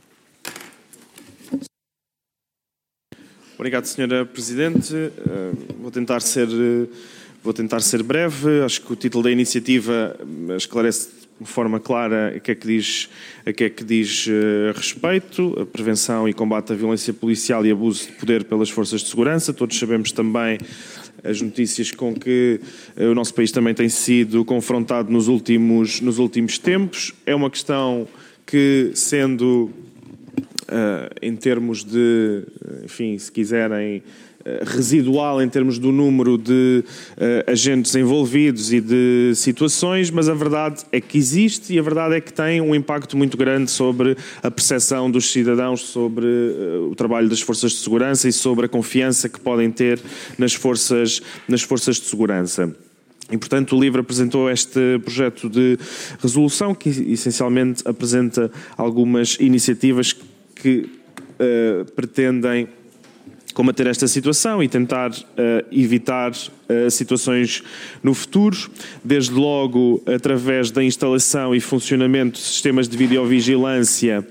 Obrigado, Sra. Presidente. Vou tentar ser breve. Acho que o título da iniciativa esclarece de forma clara a que é que diz respeito, a prevenção e combate à violência policial e abuso de poder pelas forças de segurança. Todos sabemos também as notícias com que o nosso país também tem sido confrontado nos últimos tempos. É uma questão que, sendo em termos de, enfim, se quiserem, residual em termos do número de agentes envolvidos e de situações, mas a verdade é que existe e a verdade é que tem um impacto muito grande sobre a percepção dos cidadãos sobre o trabalho das forças de segurança e sobre a confiança que podem ter nas forças de segurança. E, portanto, o LIVRE apresentou este projeto de resolução que, essencialmente, apresenta algumas iniciativas que pretendem combater esta situação e tentar evitar situações no futuro, desde logo através da instalação e funcionamento de sistemas de videovigilância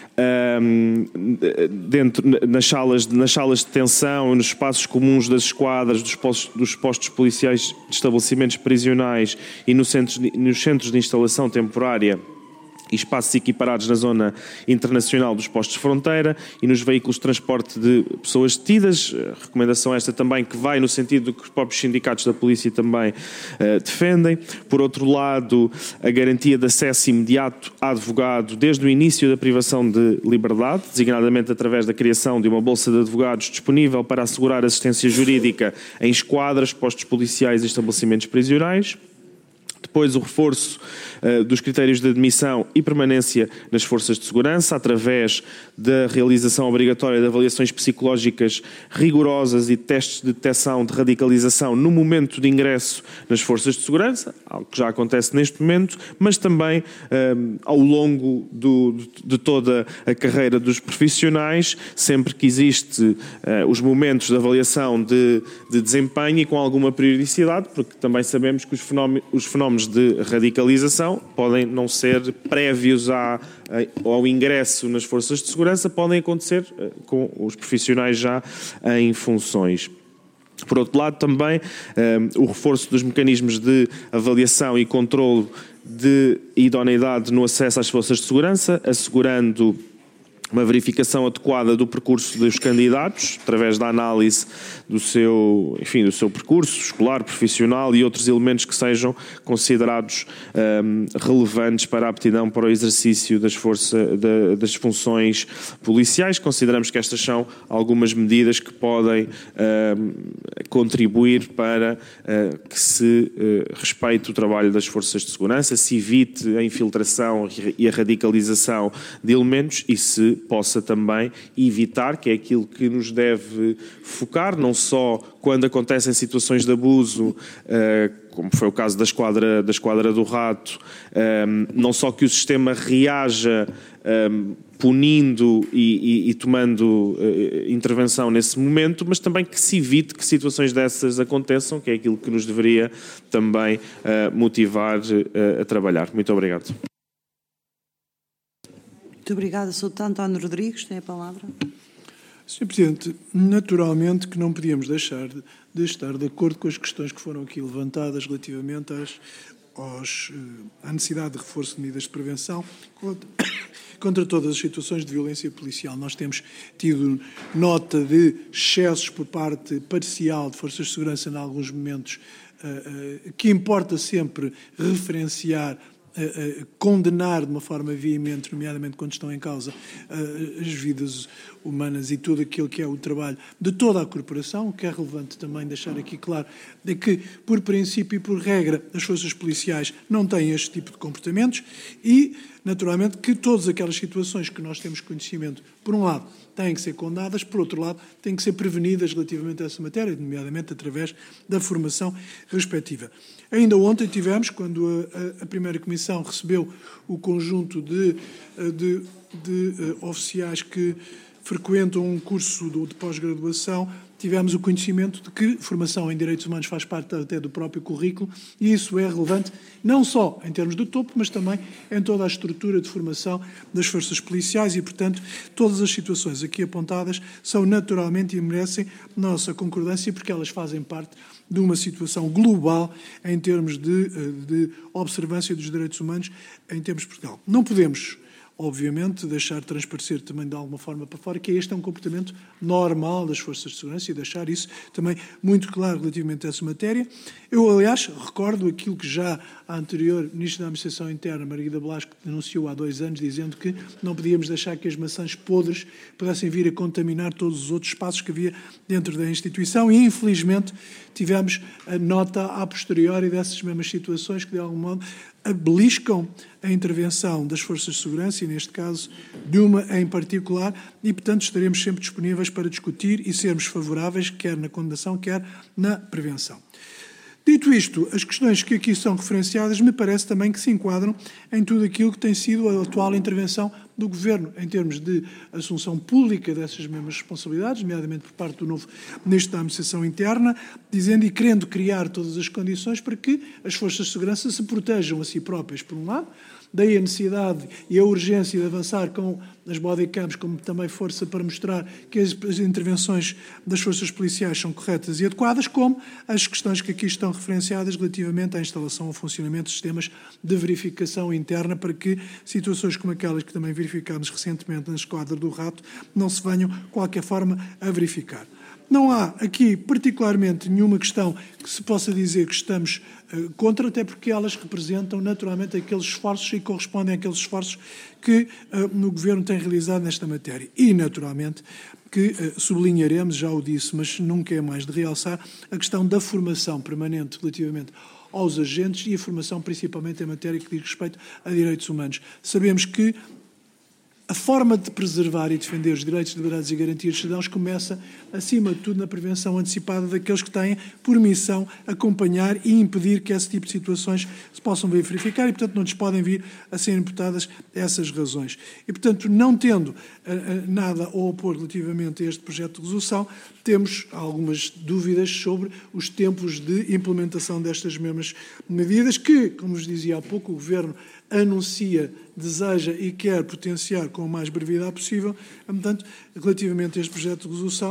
nas salas de detenção, nos espaços comuns das esquadras, dos postos policiais de estabelecimentos prisionais e nos centros de instalação temporária e espaços equiparados na zona internacional dos postos de fronteira e nos veículos de transporte de pessoas detidas. Recomendação esta também que vai no sentido do que os próprios sindicatos da polícia também defendem. Por outro lado, a garantia de acesso imediato a advogado desde o início da privação de liberdade, designadamente através da criação de uma bolsa de advogados disponível para assegurar assistência jurídica em esquadras, postos policiais e estabelecimentos prisionais. Depois, o reforço dos critérios de admissão e permanência nas forças de segurança, através da realização obrigatória de avaliações psicológicas rigorosas e testes de detecção de radicalização no momento de ingresso nas forças de segurança, algo que já acontece neste momento, mas também ao longo de toda a carreira dos profissionais, sempre que existe os momentos de avaliação de desempenho e com alguma periodicidade, porque também sabemos que os fenómenos de radicalização podem não ser prévios ao ingresso nas forças de segurança, podem acontecer com os profissionais já em funções. Por outro lado, também o reforço dos mecanismos de avaliação e controlo de idoneidade no acesso às forças de segurança, assegurando uma verificação adequada do percurso dos candidatos, através da análise do seu percurso escolar, profissional e outros elementos que sejam considerados relevantes para a aptidão para o exercício das funções policiais. Consideramos que estas são algumas medidas que podem contribuir para que se respeite o trabalho das forças de segurança, se evite a infiltração e a radicalização de elementos e se possa também evitar, que é aquilo que nos deve focar, não só quando acontecem situações de abuso, como foi o caso da Esquadra do Rato, não só que o sistema reaja punindo e tomando intervenção nesse momento, mas também que se evite que situações dessas aconteçam, que é aquilo que nos deveria também motivar a trabalhar. Muito obrigado. Muito obrigada. Sr. Deputado António Rodrigues, tem a palavra. Sr. Presidente, naturalmente que não podíamos deixar de estar de acordo com as questões que foram aqui levantadas relativamente à necessidade de reforço de medidas de prevenção contra todas as situações de violência policial. Nós temos tido nota de excessos por parte parcial de forças de segurança em alguns momentos, que importa sempre referenciar, condenar de uma forma veemente, nomeadamente quando estão em causa as vidas humanas e tudo aquilo que é o trabalho de toda a corporação. O que é relevante também deixar aqui claro é que, por princípio e por regra, as forças policiais não têm este tipo de comportamentos e, naturalmente, que todas aquelas situações que nós temos conhecimento, por um lado, têm que ser condenadas, por outro lado, têm que ser prevenidas relativamente a essa matéria, nomeadamente através da formação respectiva. Ainda ontem tivemos, quando a primeira comissão recebeu o conjunto de oficiais que frequentam um curso de pós-graduação, tivemos o conhecimento de que formação em direitos humanos faz parte até do próprio currículo e isso é relevante não só em termos do topo, mas também em toda a estrutura de formação das forças policiais e, portanto, todas as situações aqui apontadas são naturalmente e merecem nossa concordância porque elas fazem parte de uma situação global em termos de observância dos direitos humanos em termos de Portugal. Não podemos, obviamente, deixar transparecer também de alguma forma para fora que este é um comportamento normal das forças de segurança e deixar isso também muito claro relativamente a essa matéria. Eu, aliás, recordo aquilo que já a anterior Ministra da Administração Interna, Margarida Blasco, denunciou há 2 anos, dizendo que não podíamos deixar que as maçãs podres pudessem vir a contaminar todos os outros espaços que havia dentro da instituição e, infelizmente, tivemos a nota a posteriori dessas mesmas situações que, de algum modo, beliscam a intervenção das forças de segurança e, neste caso, de uma em particular, e, portanto, estaremos sempre disponíveis para discutir e sermos favoráveis, quer na condenação, quer na prevenção. Dito isto, as questões que aqui são referenciadas me parece também que se enquadram em tudo aquilo que tem sido a atual intervenção do Governo, em termos de assunção pública dessas mesmas responsabilidades, nomeadamente por parte do novo Ministro da Administração Interna, dizendo e querendo criar todas as condições para que as forças de segurança se protejam a si próprias, por um lado. Daí a necessidade e a urgência de avançar com as bodycams como também força para mostrar que as intervenções das forças policiais são corretas e adequadas, como as questões que aqui estão referenciadas relativamente à instalação ou funcionamento de sistemas de verificação interna para que situações como aquelas que também verificámos recentemente na Esquadra do Rato não se venham, de qualquer forma, a verificar. Não há aqui particularmente nenhuma questão que se possa dizer que estamos contra, até porque elas representam naturalmente aqueles esforços e correspondem àqueles esforços que o Governo tem realizado nesta matéria. E, naturalmente, que sublinharemos, já o disse, mas nunca é mais de realçar, a questão da formação permanente relativamente aos agentes e a formação principalmente em matéria que diz respeito a direitos humanos. Sabemos que a forma de preservar e defender os direitos, liberdades e garantias dos cidadãos começa, acima de tudo, na prevenção antecipada daqueles que têm por missão acompanhar e impedir que esse tipo de situações se possam verificar e, portanto, não lhes podem vir a ser imputadas essas razões. E, portanto, não tendo nada a opor relativamente a este projeto de resolução, temos algumas dúvidas sobre os tempos de implementação destas mesmas medidas que, como vos dizia há pouco, o Governo anuncia, deseja e quer potenciar com a mais brevidade possível. Portanto, relativamente a este projeto de resolução,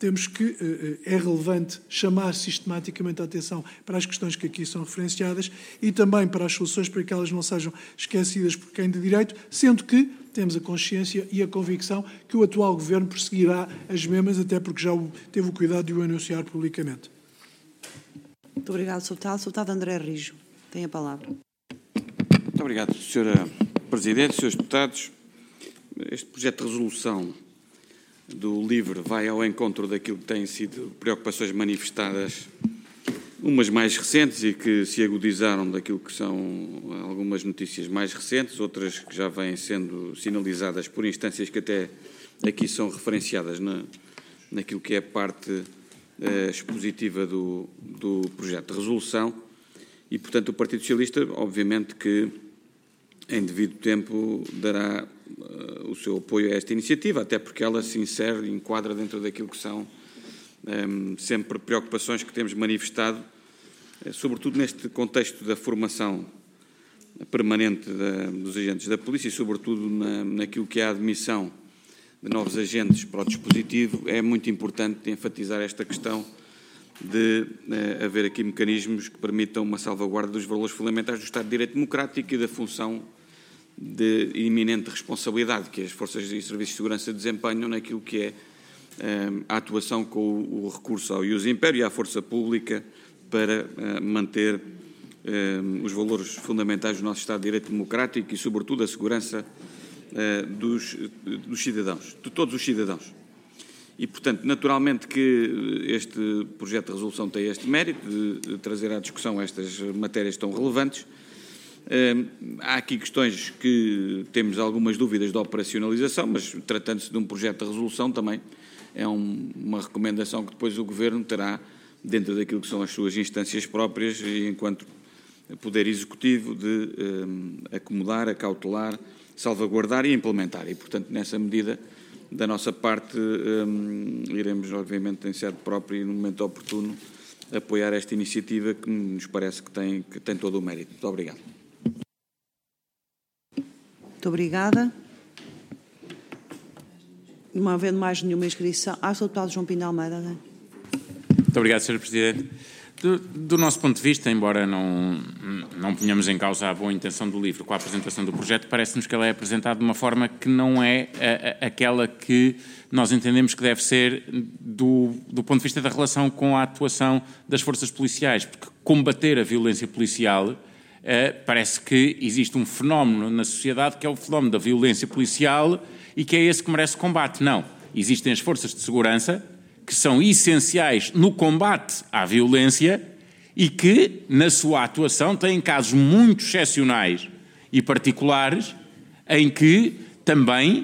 temos que, é relevante chamar sistematicamente a atenção para as questões que aqui são referenciadas e também para as soluções para que elas não sejam esquecidas por quem de direito, sendo que temos a consciência e a convicção que o atual Governo perseguirá as mesmas, até porque já teve o cuidado de o anunciar publicamente. Muito obrigado, Sr. Deputado. Sr. Deputado André Rijo, tem a palavra. Muito obrigado, Sra. Presidente, Srs. Deputados. Este projeto de resolução do LIVRE vai ao encontro daquilo que têm sido preocupações manifestadas, umas mais recentes e que se agudizaram daquilo que são algumas notícias mais recentes, outras que já vêm sendo sinalizadas por instâncias que até aqui são referenciadas naquilo que é a parte expositiva do projeto de resolução e, portanto, o Partido Socialista, obviamente que em devido tempo dará o seu apoio a esta iniciativa, até porque ela se insere e enquadra dentro daquilo que são sempre preocupações que temos manifestado, sobretudo neste contexto da formação permanente dos agentes da polícia e sobretudo naquilo que é a admissão de novos agentes para o dispositivo. É muito importante enfatizar esta questão de haver aqui mecanismos que permitam uma salvaguarda dos valores fundamentais do Estado de Direito Democrático e da função de iminente responsabilidade que as forças e serviços de segurança desempenham naquilo que é a atuação com o recurso ao ius império e à força pública para manter os valores fundamentais do nosso Estado de Direito Democrático e, sobretudo, a segurança dos cidadãos, de todos os cidadãos. E, portanto, naturalmente que este projeto de resolução tem este mérito de trazer à discussão estas matérias tão relevantes. Há aqui questões que temos algumas dúvidas da operacionalização, mas tratando-se de um projeto de resolução também é uma recomendação que depois o Governo terá dentro daquilo que são as suas instâncias próprias e enquanto Poder Executivo de acomodar, acautelar, salvaguardar e implementar. E, portanto, nessa medida, da nossa parte, iremos, obviamente, em sede própria e no momento oportuno, apoiar esta iniciativa que nos parece que tem todo o mérito. Muito obrigado. Muito obrigada. Não havendo mais nenhuma inscrição. Sr. Deputado João Pinto Almeida. Muito obrigado, Sr. Presidente. Do nosso ponto de vista, embora não ponhamos em causa a boa intenção do LIVRE com a apresentação do projeto, parece-nos que ele é apresentado de uma forma que não é aquela que nós entendemos que deve ser do ponto de vista da relação com a atuação das forças policiais, porque combater a violência policial parece que existe um fenómeno na sociedade que é o fenómeno da violência policial e que é esse que merece combate. Não. Existem as forças de segurança que são essenciais no combate à violência e que, na sua atuação, têm casos muito excepcionais e particulares em que também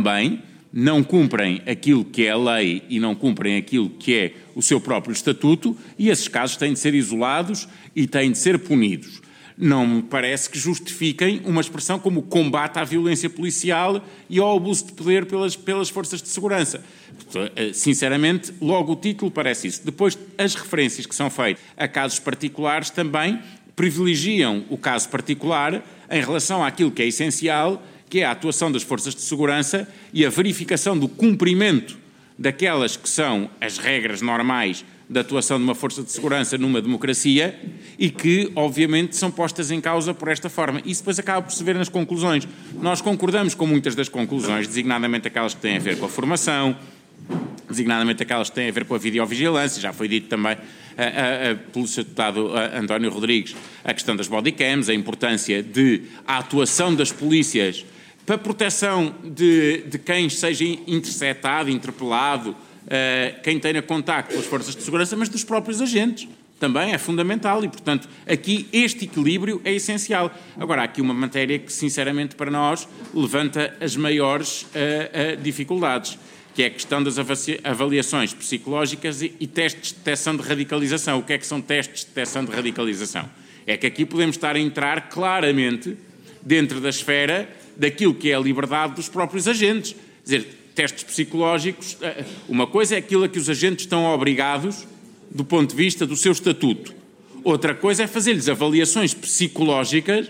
não cumprem aquilo que é a lei e não cumprem aquilo que é o seu próprio estatuto e esses casos têm de ser isolados e têm de ser punidos. Não me parece que justifiquem uma expressão como combate à violência policial e ao abuso de poder pelas forças de segurança. Sinceramente, logo o título parece isso. Depois, as referências que são feitas a casos particulares também privilegiam o caso particular em relação àquilo que é essencial, que é a atuação das forças de segurança e a verificação do cumprimento daquelas que são as regras normais da atuação de uma força de segurança numa democracia e que, obviamente, são postas em causa por esta forma. Isso depois acaba por se ver nas conclusões. Nós concordamos com muitas das conclusões, designadamente aquelas que têm a ver com a formação, designadamente aquelas que têm a ver com a videovigilância, já foi dito também pelo Sr. Deputado António Rodrigues, a questão das bodycams, a importância de a atuação das polícias para a proteção de quem seja interceptado, interpelado, quem tenha contacto com as forças de segurança, mas dos próprios agentes. Também é fundamental e, portanto, aqui este equilíbrio é essencial. Agora, há aqui uma matéria que, sinceramente, para nós, levanta as maiores dificuldades, que é a questão das avaliações psicológicas e testes de detecção de radicalização. O que é que são testes de detecção de radicalização? É que aqui podemos estar a entrar claramente dentro da esfera daquilo que é a liberdade dos próprios agentes. Quer dizer, testes psicológicos, uma coisa é aquilo a que os agentes estão obrigados do ponto de vista do seu estatuto. Outra coisa é fazer-lhes avaliações psicológicas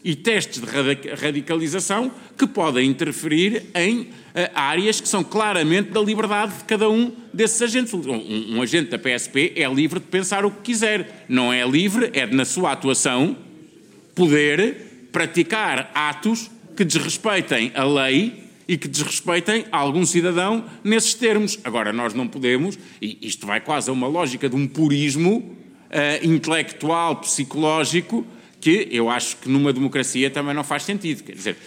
e testes de radicalização que podem interferir em áreas que são claramente da liberdade de cada um desses agentes. Um agente da PSP é livre de pensar o que quiser, não é livre, é na sua atuação poder praticar atos que desrespeitem a lei e que desrespeitem algum cidadão nesses termos. Agora, nós não podemos, e isto vai quase a uma lógica de um purismo intelectual, psicológico, que eu acho que numa democracia também não faz sentido. Quer dizer,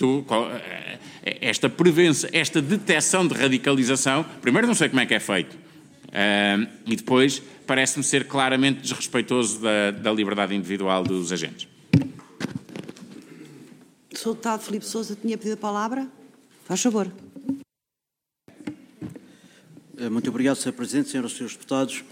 esta prevenção, esta detecção de radicalização, primeiro não sei como é que é feito, e depois parece-me ser claramente desrespeitoso da liberdade individual dos agentes. O Sr. Deputado Filipe Sousa tinha pedido a palavra. Faz favor. Muito obrigado, Sr. Presidente, senhoras e senhores deputados.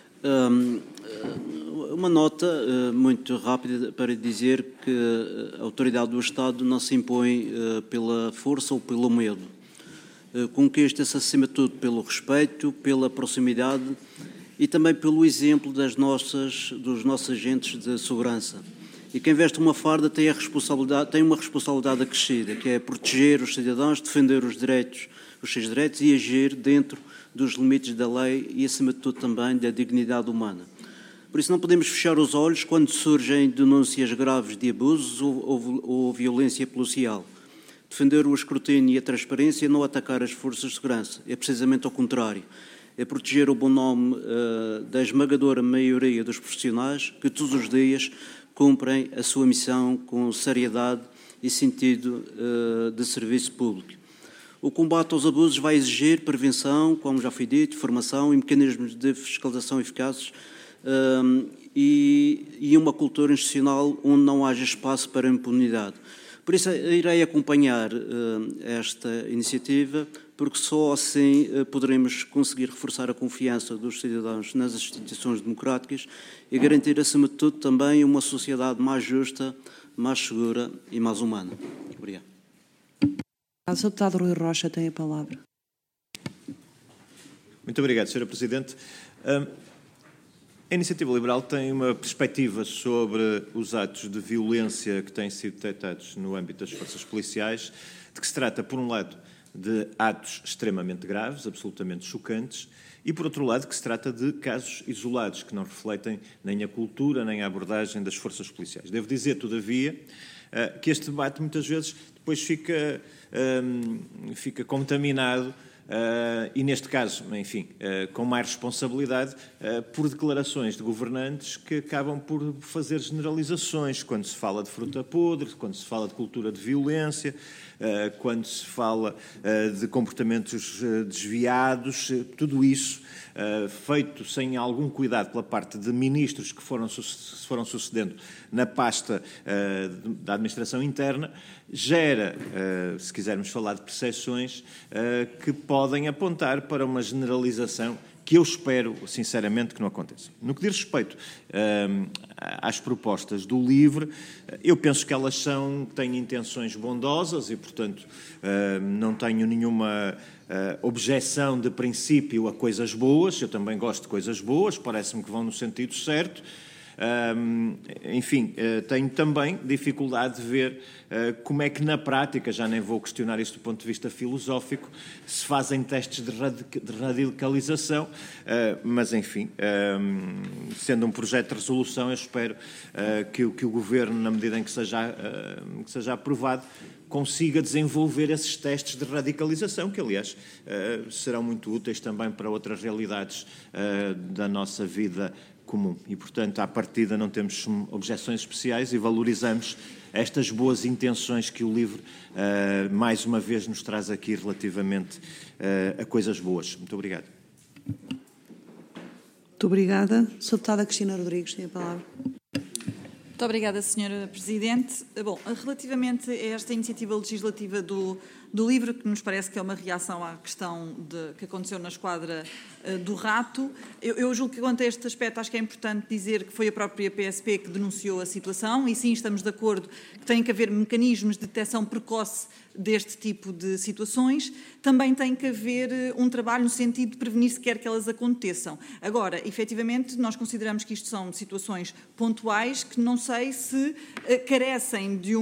Uma nota muito rápida para dizer que a autoridade do Estado não se impõe pela força ou pelo medo. Conquista-se, acima de tudo, pelo respeito, pela proximidade e também pelo exemplo dos nossos agentes de segurança. E quem veste uma farda tem uma responsabilidade acrescida, que é proteger os cidadãos, defender os seus direitos e agir dentro dos limites da lei e, acima de tudo, também da dignidade humana. Por isso não podemos fechar os olhos quando surgem denúncias graves de abusos ou violência policial. Defender o escrutínio e a transparência e não atacar as forças de segurança. É precisamente ao contrário. É proteger o bom nome da esmagadora maioria dos profissionais que todos os dias cumprem a sua missão com seriedade e sentido de serviço público. O combate aos abusos vai exigir prevenção, como já foi dito, formação e mecanismos de fiscalização eficazes e uma cultura institucional onde não haja espaço para impunidade. Por isso, irei acompanhar esta iniciativa, porque só assim poderemos conseguir reforçar a confiança dos cidadãos nas instituições democráticas e garantir, acima de tudo, também uma sociedade mais justa, mais segura e mais humana. Obrigado. O Sr. Deputado Rui Rocha tem a palavra. Muito obrigado, Sra. Presidente. A Iniciativa Liberal tem uma perspectiva sobre os atos de violência que têm sido detectados no âmbito das forças policiais, de que se trata, por um lado, de atos extremamente graves, absolutamente chocantes, e, por outro lado, que se trata de casos isolados, que não refletem nem a cultura, nem a abordagem das forças policiais. Devo dizer, todavia, que este debate muitas vezes depois fica contaminado e, neste caso, enfim, com mais responsabilidade, por declarações de governantes que acabam por fazer generalizações quando se fala de fruta podre, quando se fala de cultura de violência, quando se fala de comportamentos desviados, tudo isso feito sem algum cuidado pela parte de ministros que se foram sucedendo na pasta da administração interna, gera, se quisermos falar de percepções, que podem apontar para uma generalização que eu espero, sinceramente, que não aconteça. No que diz respeito às propostas do LIVRE, eu penso que elas têm intenções bondosas e, portanto, não tenho nenhuma objeção de princípio a coisas boas. Eu também gosto de coisas boas, parece-me que vão no sentido certo. Enfim, tenho também dificuldade de ver como é que na prática, já nem vou questionar isto do ponto de vista filosófico, se fazem testes de radicalização, mas enfim, sendo um projeto de resolução, eu espero que o Governo, na medida em que seja aprovado, consiga desenvolver esses testes de radicalização, que aliás serão muito úteis também para outras realidades da nossa vida comum. E, portanto, à partida não temos objeções especiais e valorizamos estas boas intenções que o LIVRE, mais uma vez, nos traz aqui relativamente a coisas boas. Muito obrigado. Muito obrigada. Sra. Deputada Cristina Rodrigues tem a palavra. Muito obrigada, Sra. Presidente. Bom, relativamente a esta iniciativa legislativa do LIVRE, que nos parece que é uma reação à questão que aconteceu na esquadra do Rato, eu julgo que quanto a este aspecto acho que é importante dizer que foi a própria PSP que denunciou a situação e sim, estamos de acordo que tem que haver mecanismos de detecção precoce deste tipo de situações. Também tem que haver um trabalho no sentido de prevenir se quer que elas aconteçam. Agora, efetivamente, nós consideramos que isto são situações pontuais que não são sei se carecem de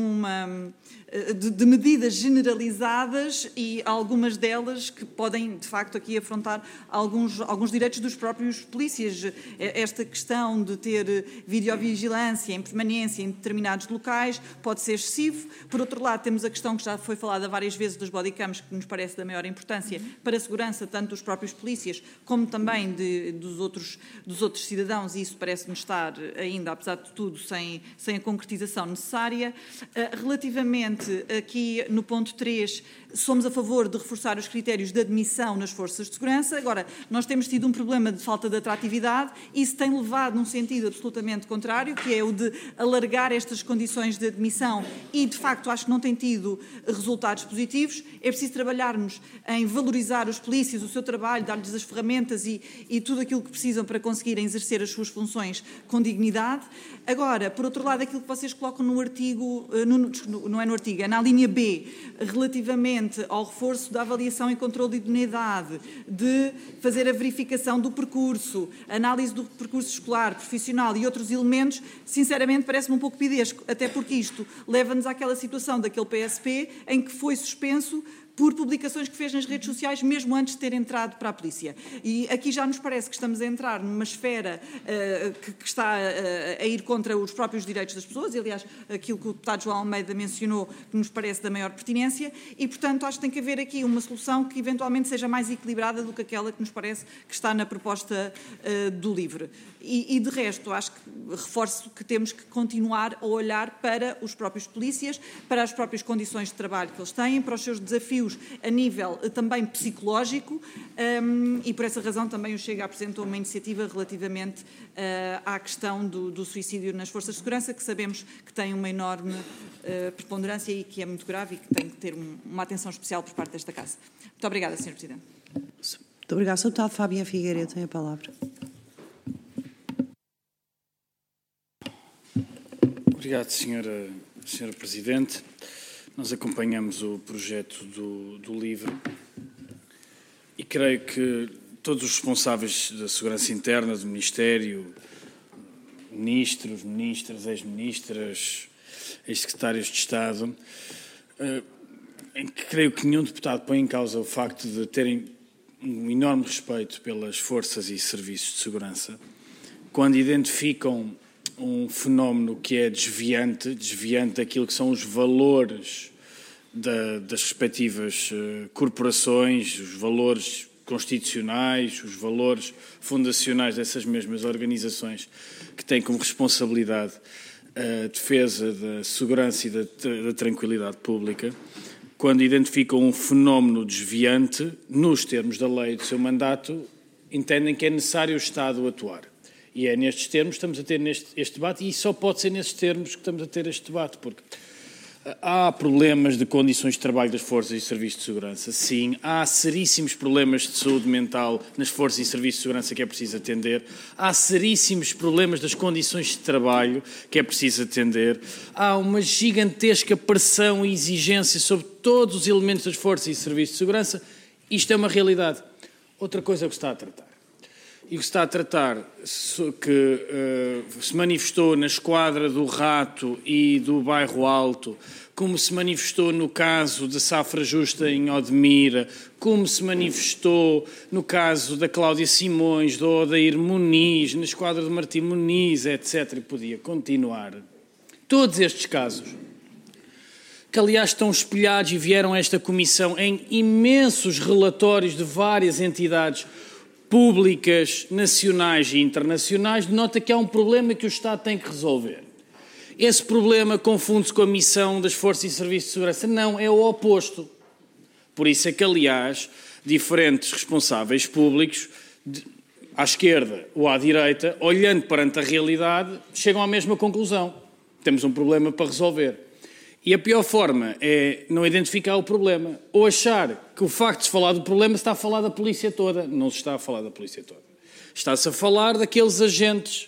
de medidas generalizadas e algumas delas que podem, de facto, aqui afrontar alguns direitos dos próprios polícias. Esta questão de ter videovigilância em permanência em determinados locais pode ser excessivo. Por outro lado, temos a questão que já foi falada várias vezes dos bodycams, que nos parece da maior importância para a segurança tanto dos próprios polícias como também dos outros cidadãos, e isso parece-nos estar ainda, apesar de tudo, sem a concretização necessária. Relativamente aqui no ponto 3, somos a favor de reforçar os critérios de admissão nas forças de segurança. Agora, nós temos tido um problema de falta de atratividade e isso tem levado num sentido absolutamente contrário, que é o de alargar estas condições de admissão e, de facto, acho que não tem tido resultados positivos. É preciso trabalharmos em valorizar os polícias, o seu trabalho, dar-lhes as ferramentas e tudo aquilo que precisam para conseguirem exercer as suas funções com dignidade. Agora, por outro lado, aquilo que vocês colocam no artigo, não é no artigo, é na linha B, relativamente ao reforço da avaliação e controle de idoneidade, de fazer a verificação do percurso, análise do percurso escolar, profissional e outros elementos, sinceramente parece-me um pouco pidesco, até porque isto leva-nos àquela situação daquele PSP em que foi suspenso por publicações que fez nas redes sociais, mesmo antes de ter entrado para a polícia. E aqui já nos parece que estamos a entrar numa esfera que está a ir contra os próprios direitos das pessoas, e, aliás, aquilo que o deputado João Almeida mencionou, que nos parece da maior pertinência, e, portanto, acho que tem que haver aqui uma solução que, eventualmente, seja mais equilibrada do que aquela que nos parece que está na proposta do LIVRE. E, de resto, acho que reforço que temos que continuar a olhar para os próprios polícias, para as próprias condições de trabalho que eles têm, para os seus desafios a nível também psicológico, e por essa razão também o Chega apresentou uma iniciativa relativamente à questão do suicídio nas forças de segurança, que sabemos que tem uma enorme preponderância e que é muito grave e que tem que ter uma atenção especial por parte desta Casa. Muito obrigada, Sr. Presidente. Muito obrigada. Sr. Deputado Fábio Figueiredo tem a palavra. Obrigado, Sra. Presidente. Nós acompanhamos o projeto do LIVRE e creio que todos os responsáveis da segurança interna do Ministério, ministros, ministras, ex-ministras, ex-secretários de Estado, em que creio que nenhum deputado põe em causa o facto de terem um enorme respeito pelas forças e serviços de segurança, quando identificam um fenómeno que é desviante daquilo que são os valores das respectivas corporações, os valores constitucionais, os valores fundacionais dessas mesmas organizações que têm como responsabilidade a defesa da segurança e da tranquilidade pública, quando identificam um fenómeno desviante, nos termos da lei do seu mandato, entendem que é necessário o Estado atuar. E é nestes termos que estamos a ter este debate, e só pode ser nestes termos que estamos a ter este debate, porque há problemas de condições de trabalho das forças e serviços de segurança, sim. Há seríssimos problemas de saúde mental nas forças e serviços de segurança que é preciso atender. Há seríssimos problemas das condições de trabalho que é preciso atender. Há uma gigantesca pressão e exigência sobre todos os elementos das forças e serviços de segurança. Isto é uma realidade. Outra coisa é o que se está a tratar. E o que se está a tratar, que se manifestou na Esquadra do Rato e do Bairro Alto, como se manifestou no caso da Safra Justa em Odmira, como se manifestou no caso da Cláudia Simões, do Odair Muniz, na Esquadra de Martim Muniz, etc. E podia continuar. Todos estes casos, que aliás estão espelhados e vieram a esta comissão em imensos relatórios de várias entidades públicas, nacionais e internacionais, denota que há um problema que o Estado tem que resolver. Esse problema confunde-se com a missão das forças e serviços de segurança. Não, é o oposto. Por isso é que, aliás, diferentes responsáveis públicos, à esquerda ou à direita, olhando perante a realidade, chegam à mesma conclusão. Temos um problema para resolver. E a pior forma é não identificar o problema, ou achar que o facto de se falar do problema se está a falar da polícia toda. Não se está a falar da polícia toda. Está-se a falar daqueles agentes,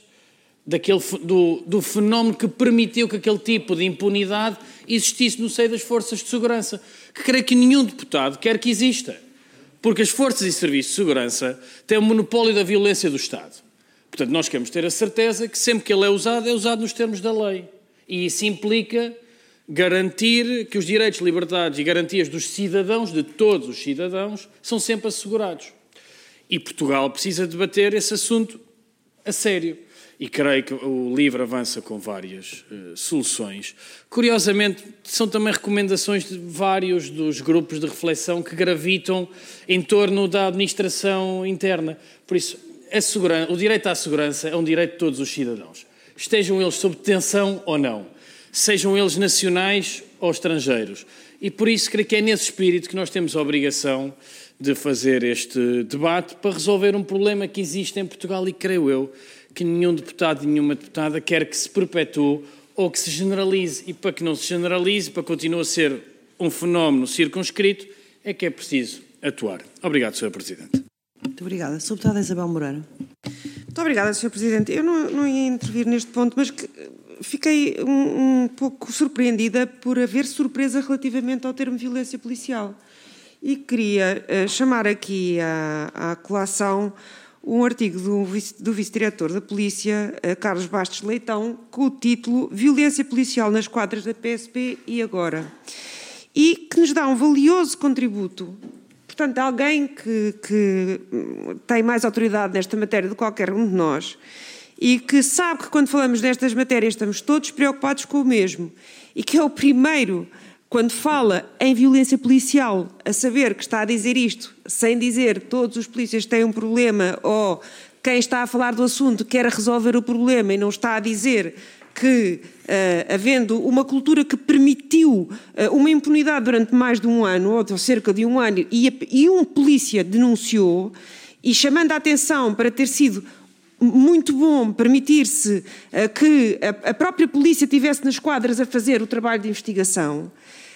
do fenómeno que permitiu que aquele tipo de impunidade existisse no seio das forças de segurança, que creio que nenhum deputado quer que exista. Porque as forças e serviços de segurança têm o monopólio da violência do Estado. Portanto, nós queremos ter a certeza que sempre que ele é usado nos termos da lei. E isso implica garantir que os direitos, liberdades e garantias dos cidadãos, de todos os cidadãos, são sempre assegurados. E Portugal precisa debater esse assunto a sério. E creio que o livro avança com várias soluções. Curiosamente, são também recomendações de vários dos grupos de reflexão que gravitam em torno da administração interna. Por isso, o direito à segurança é um direito de todos os cidadãos. Estejam eles sob detenção ou não. Sejam eles nacionais ou estrangeiros. E por isso creio que é nesse espírito que nós temos a obrigação de fazer este debate para resolver um problema que existe em Portugal e creio eu que nenhum deputado e nenhuma deputada quer que se perpetue ou que se generalize. E para que não se generalize, para que continue a ser um fenómeno circunscrito, é que é preciso atuar. Obrigado, Sr. Presidente. Muito obrigada. Sr. Deputada Isabel Moreira. Muito obrigada, Sr. Presidente. Eu não ia intervir neste ponto, mas fiquei um pouco surpreendida por haver surpresa relativamente ao termo violência policial. E queria chamar aqui à colação um artigo do vice-diretor da Polícia, Carlos Bastos Leitão, com o título Violência policial nas quadras da PSP e agora. E que nos dá um valioso contributo. Portanto, alguém que tem mais autoridade nesta matéria do que qualquer um de nós e que sabe que quando falamos destas matérias estamos todos preocupados com o mesmo e que é o primeiro, quando fala em violência policial, a saber que está a dizer isto, sem dizer todos os polícias têm um problema ou quem está a falar do assunto quer resolver o problema e não está a dizer que, havendo uma cultura que permitiu uma impunidade durante mais de um ano, ou cerca de um ano, e um polícia denunciou, e chamando a atenção para ter sido muito bom permitir-se que a própria polícia estivesse nas quadras a fazer o trabalho de investigação,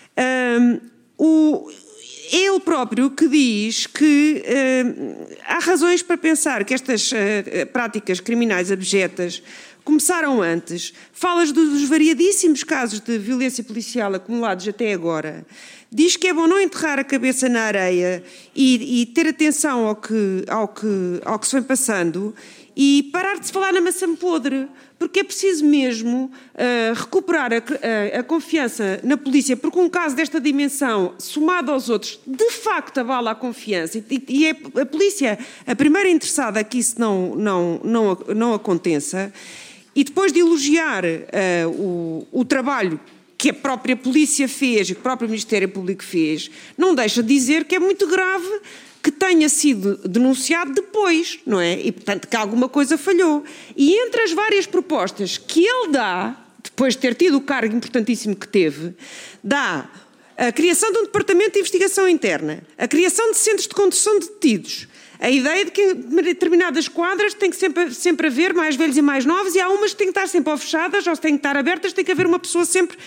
ele próprio que diz que há razões para pensar que estas práticas criminais abjetas começaram antes, falas dos variadíssimos casos de violência policial acumulados até agora, diz que é bom não enterrar a cabeça na areia e ter atenção ao que se vem passando e parar de se falar na maçã podre, porque é preciso mesmo recuperar a confiança na polícia, porque um caso desta dimensão, somado aos outros, de facto abala a confiança e é a polícia a primeira interessada que isso não aconteça. E depois de elogiar o trabalho que a própria polícia fez e que o próprio Ministério Público fez, não deixa de dizer que é muito grave que tenha sido denunciado depois, não é? E, portanto, que alguma coisa falhou. E entre as várias propostas que ele dá, depois de ter tido o cargo importantíssimo que teve, dá a criação de um departamento de investigação interna, a criação de centros de condução de detidos, a ideia de que em determinadas quadras tem que sempre haver mais velhos e mais novos e há umas que têm que estar sempre ou fechadas ou têm que estar abertas, tem que haver uma pessoa sempre,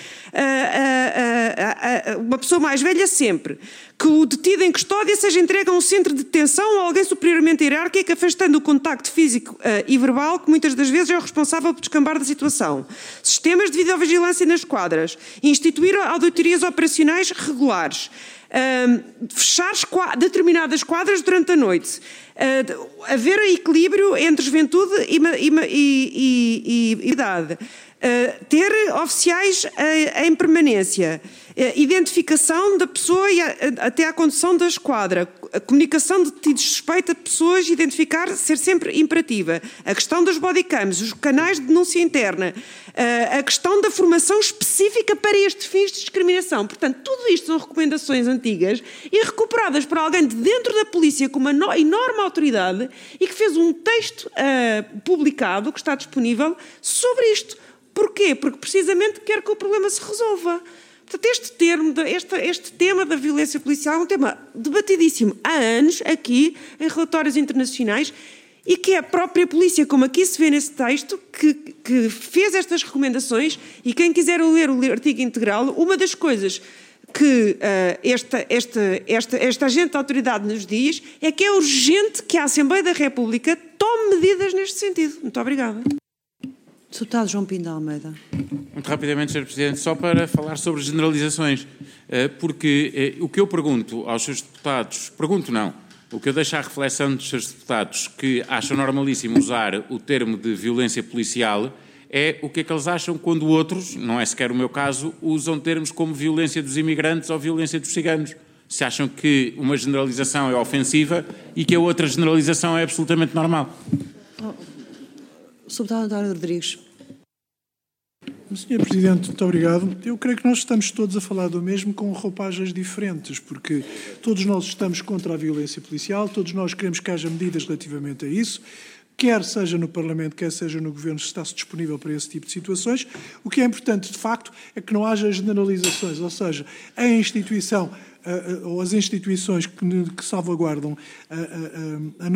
uma pessoa mais velha sempre. Que o detido em custódia seja entregue a um centro de detenção ou a alguém superiormente hierárquico, afastando o contacto físico e verbal, que muitas das vezes é o responsável por descambar da situação. Sistemas de videovigilância nas quadras. Instituir auditorias operacionais regulares. Fechar determinadas quadras durante a noite, haver equilíbrio entre juventude e idade, ter oficiais em permanência, identificação da pessoa e até à condução da esquadra, a comunicação de detidos suspeitos de pessoas, identificar, ser sempre imperativa, a questão dos bodycams, os canais de denúncia interna, a questão da formação específica para estes fins de discriminação. Portanto, tudo isto são recomendações antigas e recuperadas por alguém de dentro da polícia com uma enorme autoridade e que fez um texto publicado, que está disponível, sobre isto. Porquê? Porque precisamente quer que o problema se resolva. Portanto, este tema da violência policial é um tema debatidíssimo há anos aqui em relatórios internacionais e que é a própria polícia, como aqui se vê nesse texto, que fez estas recomendações e quem quiser ler o artigo integral, uma das coisas que esta agente da autoridade nos diz é que é urgente que a Assembleia da República tome medidas neste sentido. Muito obrigada. Deputado João Pinto de Almeida. Muito rapidamente, Sr. Presidente, só para falar sobre generalizações, porque o que eu pergunto aos seus deputados, pergunto não, O que eu deixo à reflexão dos seus deputados que acham normalíssimo usar o termo de violência policial é o que é que eles acham quando outros, não é sequer o meu caso, usam termos como violência dos imigrantes ou violência dos ciganos. Se acham que uma generalização é ofensiva e que a outra generalização é absolutamente normal. Sr. Deputado António Rodrigues. Sr. Presidente, muito obrigado. Eu creio que nós estamos todos a falar do mesmo com roupagens diferentes, porque todos nós estamos contra a violência policial, todos nós queremos que haja medidas relativamente a isso, quer seja no Parlamento, quer seja no Governo, está-se disponível para esse tipo de situações. O que é importante, de facto, é que não haja generalizações, ou seja, a instituição ou as instituições que salvaguardam a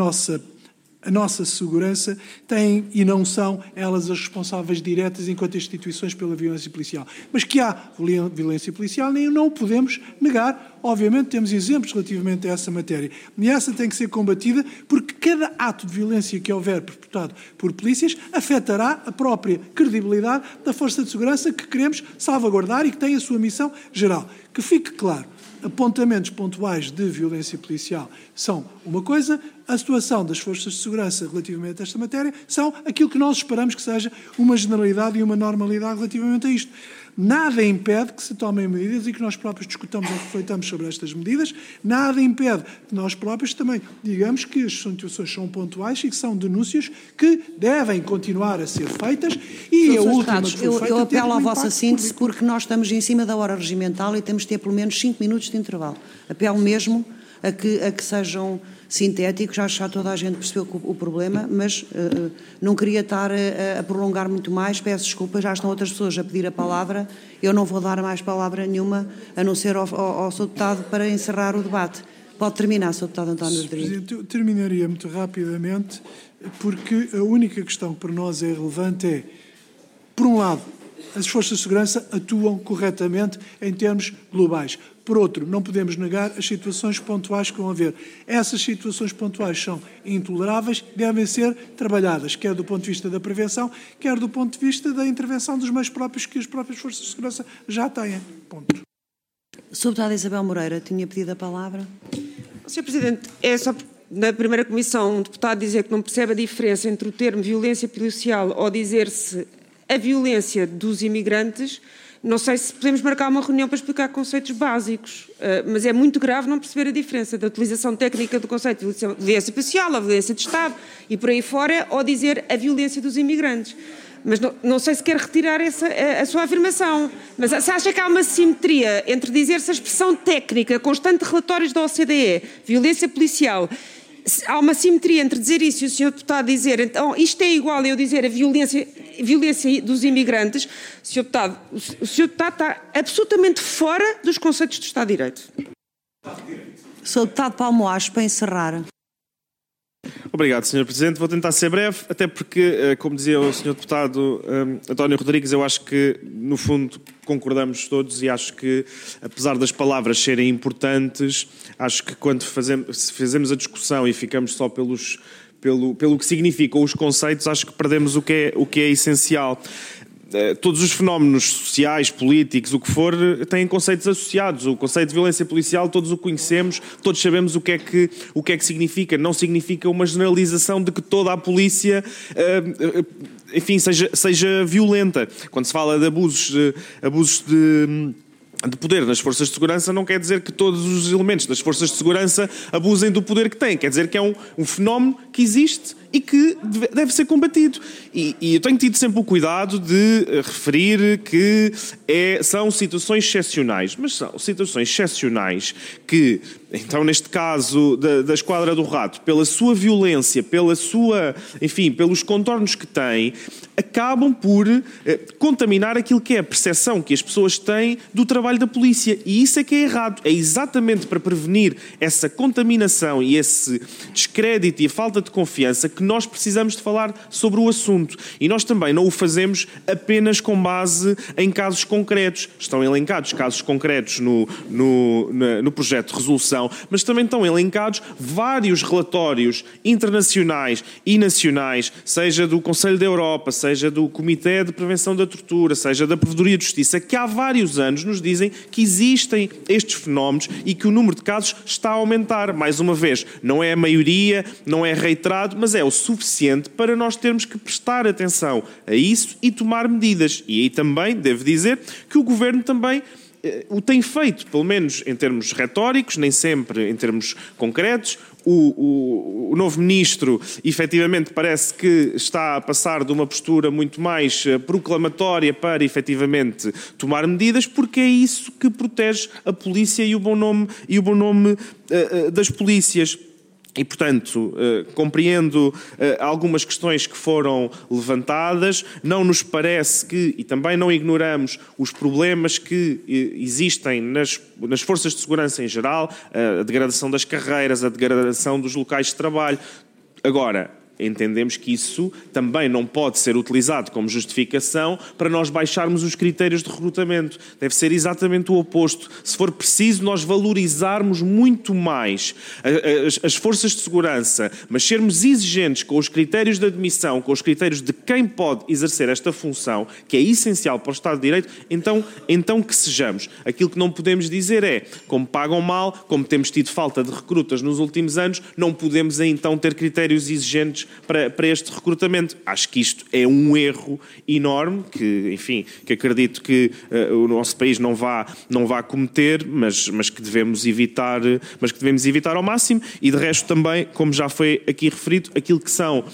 nossa segurança têm e não são elas as responsáveis diretas enquanto instituições pela violência policial. Mas que há violência policial nem não o podemos negar. Obviamente temos exemplos relativamente a essa matéria. E essa tem que ser combatida porque cada ato de violência que houver perpetrado por polícias afetará a própria credibilidade da força de segurança que queremos salvaguardar e que tem a sua missão geral. Que fique claro. Apontamentos pontuais de violência policial são uma coisa, a situação das forças de segurança relativamente a esta matéria são aquilo que nós esperamos que seja uma generalidade e uma normalidade relativamente a isto. Nada impede que se tomem medidas e que nós próprios discutamos ou refletamos sobre estas medidas, nada impede que nós próprios também digamos que as situações são pontuais e que são denúncias que devem continuar a ser feitas e a última que foi feita eu apelo à vossa síntese porque nós estamos em cima da hora regimental e temos de ter pelo menos 5 minutos de intervalo. Apelo mesmo a que sejam sintéticos, acho que já toda a gente percebeu o problema, mas não queria estar a prolongar muito mais, peço desculpa, já estão outras pessoas a pedir a palavra, eu não vou dar mais palavra nenhuma, a não ser ao Sr. Deputado para encerrar o debate. Pode terminar, Sr. Deputado António Rodrigues. Presidente, eu terminaria muito rapidamente, porque a única questão que para nós é relevante é, por um lado, as forças de segurança atuam corretamente em termos globais. Por outro, não podemos negar as situações pontuais que vão haver. Essas situações pontuais são intoleráveis, devem ser trabalhadas, quer do ponto de vista da prevenção, quer do ponto de vista da intervenção dos meios próprios que as próprias forças de segurança já têm. Ponto. Sr. Deputada Isabel Moreira, tinha pedido a palavra. Sr. Presidente, é só na primeira comissão um deputado dizer que não percebe a diferença entre o termo violência policial ou dizer-se a violência dos imigrantes. Não sei se podemos marcar uma reunião para explicar conceitos básicos, mas é muito grave não perceber a diferença da utilização técnica do conceito de violência policial, a violência de Estado e por aí fora, ou dizer a violência dos imigrantes. Mas não sei se quer retirar a sua afirmação. Mas se acha que há uma simetria entre dizer-se a expressão técnica, constante relatórios da OCDE, violência policial, há uma simetria entre dizer isso e o Sr. Deputado dizer, então, isto é igual a eu dizer a violência dos imigrantes. Sr. Deputado, o Sr. Deputado está absolutamente fora dos conceitos do Estado de Direito. Sr. Deputado Paulo Moacho, para encerrar. Obrigado, Sr. Presidente. Vou tentar ser breve, até porque, como dizia o Sr. Deputado António Rodrigues, eu acho que, no fundo, concordamos todos e acho que, apesar das palavras serem importantes, acho que quando fazemos a discussão e ficamos só pelo que significam os conceitos, acho que perdemos o que é essencial. Todos os fenómenos sociais, políticos, o que for, têm conceitos associados. O conceito de violência policial todos o conhecemos, todos sabemos o que é que significa. Não significa uma generalização de que toda a polícia, enfim, seja violenta. Quando se fala de abusos de poder nas forças de segurança, não quer dizer que todos os elementos das forças de segurança abusem do poder que têm. Quer dizer que é um fenómeno que existe e que deve ser combatido. E eu tenho tido sempre o cuidado de referir que são situações excepcionais, mas são situações excepcionais que, então neste caso da Esquadra do Rato, pela sua violência, pelos contornos que têm, acabam por contaminar aquilo que é a percepção que as pessoas têm do trabalho da polícia. E isso é que é errado. É exatamente para prevenir essa contaminação e esse descrédito e a falta de confiança que porque nós precisamos de falar sobre o assunto. E nós também não o fazemos apenas com base em casos concretos. Estão elencados casos concretos no projeto de resolução, mas também estão elencados vários relatórios internacionais e nacionais, seja do Conselho da Europa, seja do Comitê de Prevenção da Tortura, seja da Provedoria de Justiça, que há vários anos nos dizem que existem estes fenómenos e que o número de casos está a aumentar. Mais uma vez, não é a maioria, não é reiterado, mas é o suficiente para nós termos que prestar atenção a isso e tomar medidas. E aí também devo dizer que o Governo também o tem feito, pelo menos em termos retóricos, nem sempre em termos concretos. O novo ministro, efetivamente, parece que está a passar de uma postura muito mais proclamatória para, efetivamente, tomar medidas, porque é isso que protege a polícia e o bom nome das polícias. E, portanto, compreendo algumas questões que foram levantadas, não nos parece que, e também não ignoramos os problemas que existem nas forças de segurança em geral, a degradação das carreiras, a degradação dos locais de trabalho. Agora, entendemos que isso também não pode ser utilizado como justificação para nós baixarmos os critérios de recrutamento. Deve ser exatamente o oposto. Se for preciso, nós valorizarmos muito mais as forças de segurança, mas sermos exigentes com os critérios de admissão, com os critérios de quem pode exercer esta função, que é essencial para o Estado de Direito, então que sejamos. Aquilo que não podemos dizer é, como pagam mal, como temos tido falta de recrutas nos últimos anos, não podemos então ter critérios exigentes para este recrutamento. Acho que isto é um erro enorme que acredito que o nosso país não vá cometer, mas que devemos evitar ao máximo. E de resto também, como já foi aqui referido, aquilo que são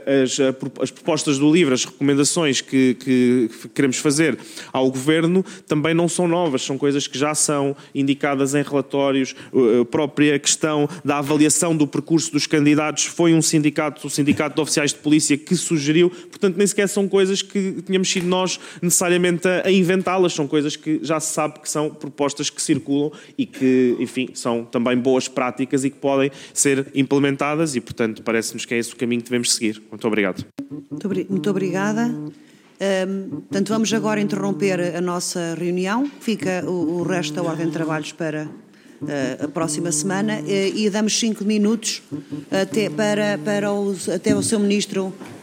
as propostas do livro, as recomendações que queremos fazer ao Governo, também não são novas, são coisas que já são indicadas em relatórios. A própria questão da avaliação do percurso dos candidatos foi o Sindicato de Oficiais de Polícia que sugeriu, portanto nem sequer são coisas que tínhamos sido nós necessariamente a inventá-las, são coisas que já se sabe que são propostas que circulam e que, enfim, são também boas práticas e que podem ser implementadas e, portanto, parece-nos que é esse o caminho que devemos seguir. Muito obrigado. Muito obrigada. Portanto, vamos agora interromper a nossa reunião. Fica o resto da ordem de trabalhos para a próxima semana e damos 5 minutos até o Sr. Ministro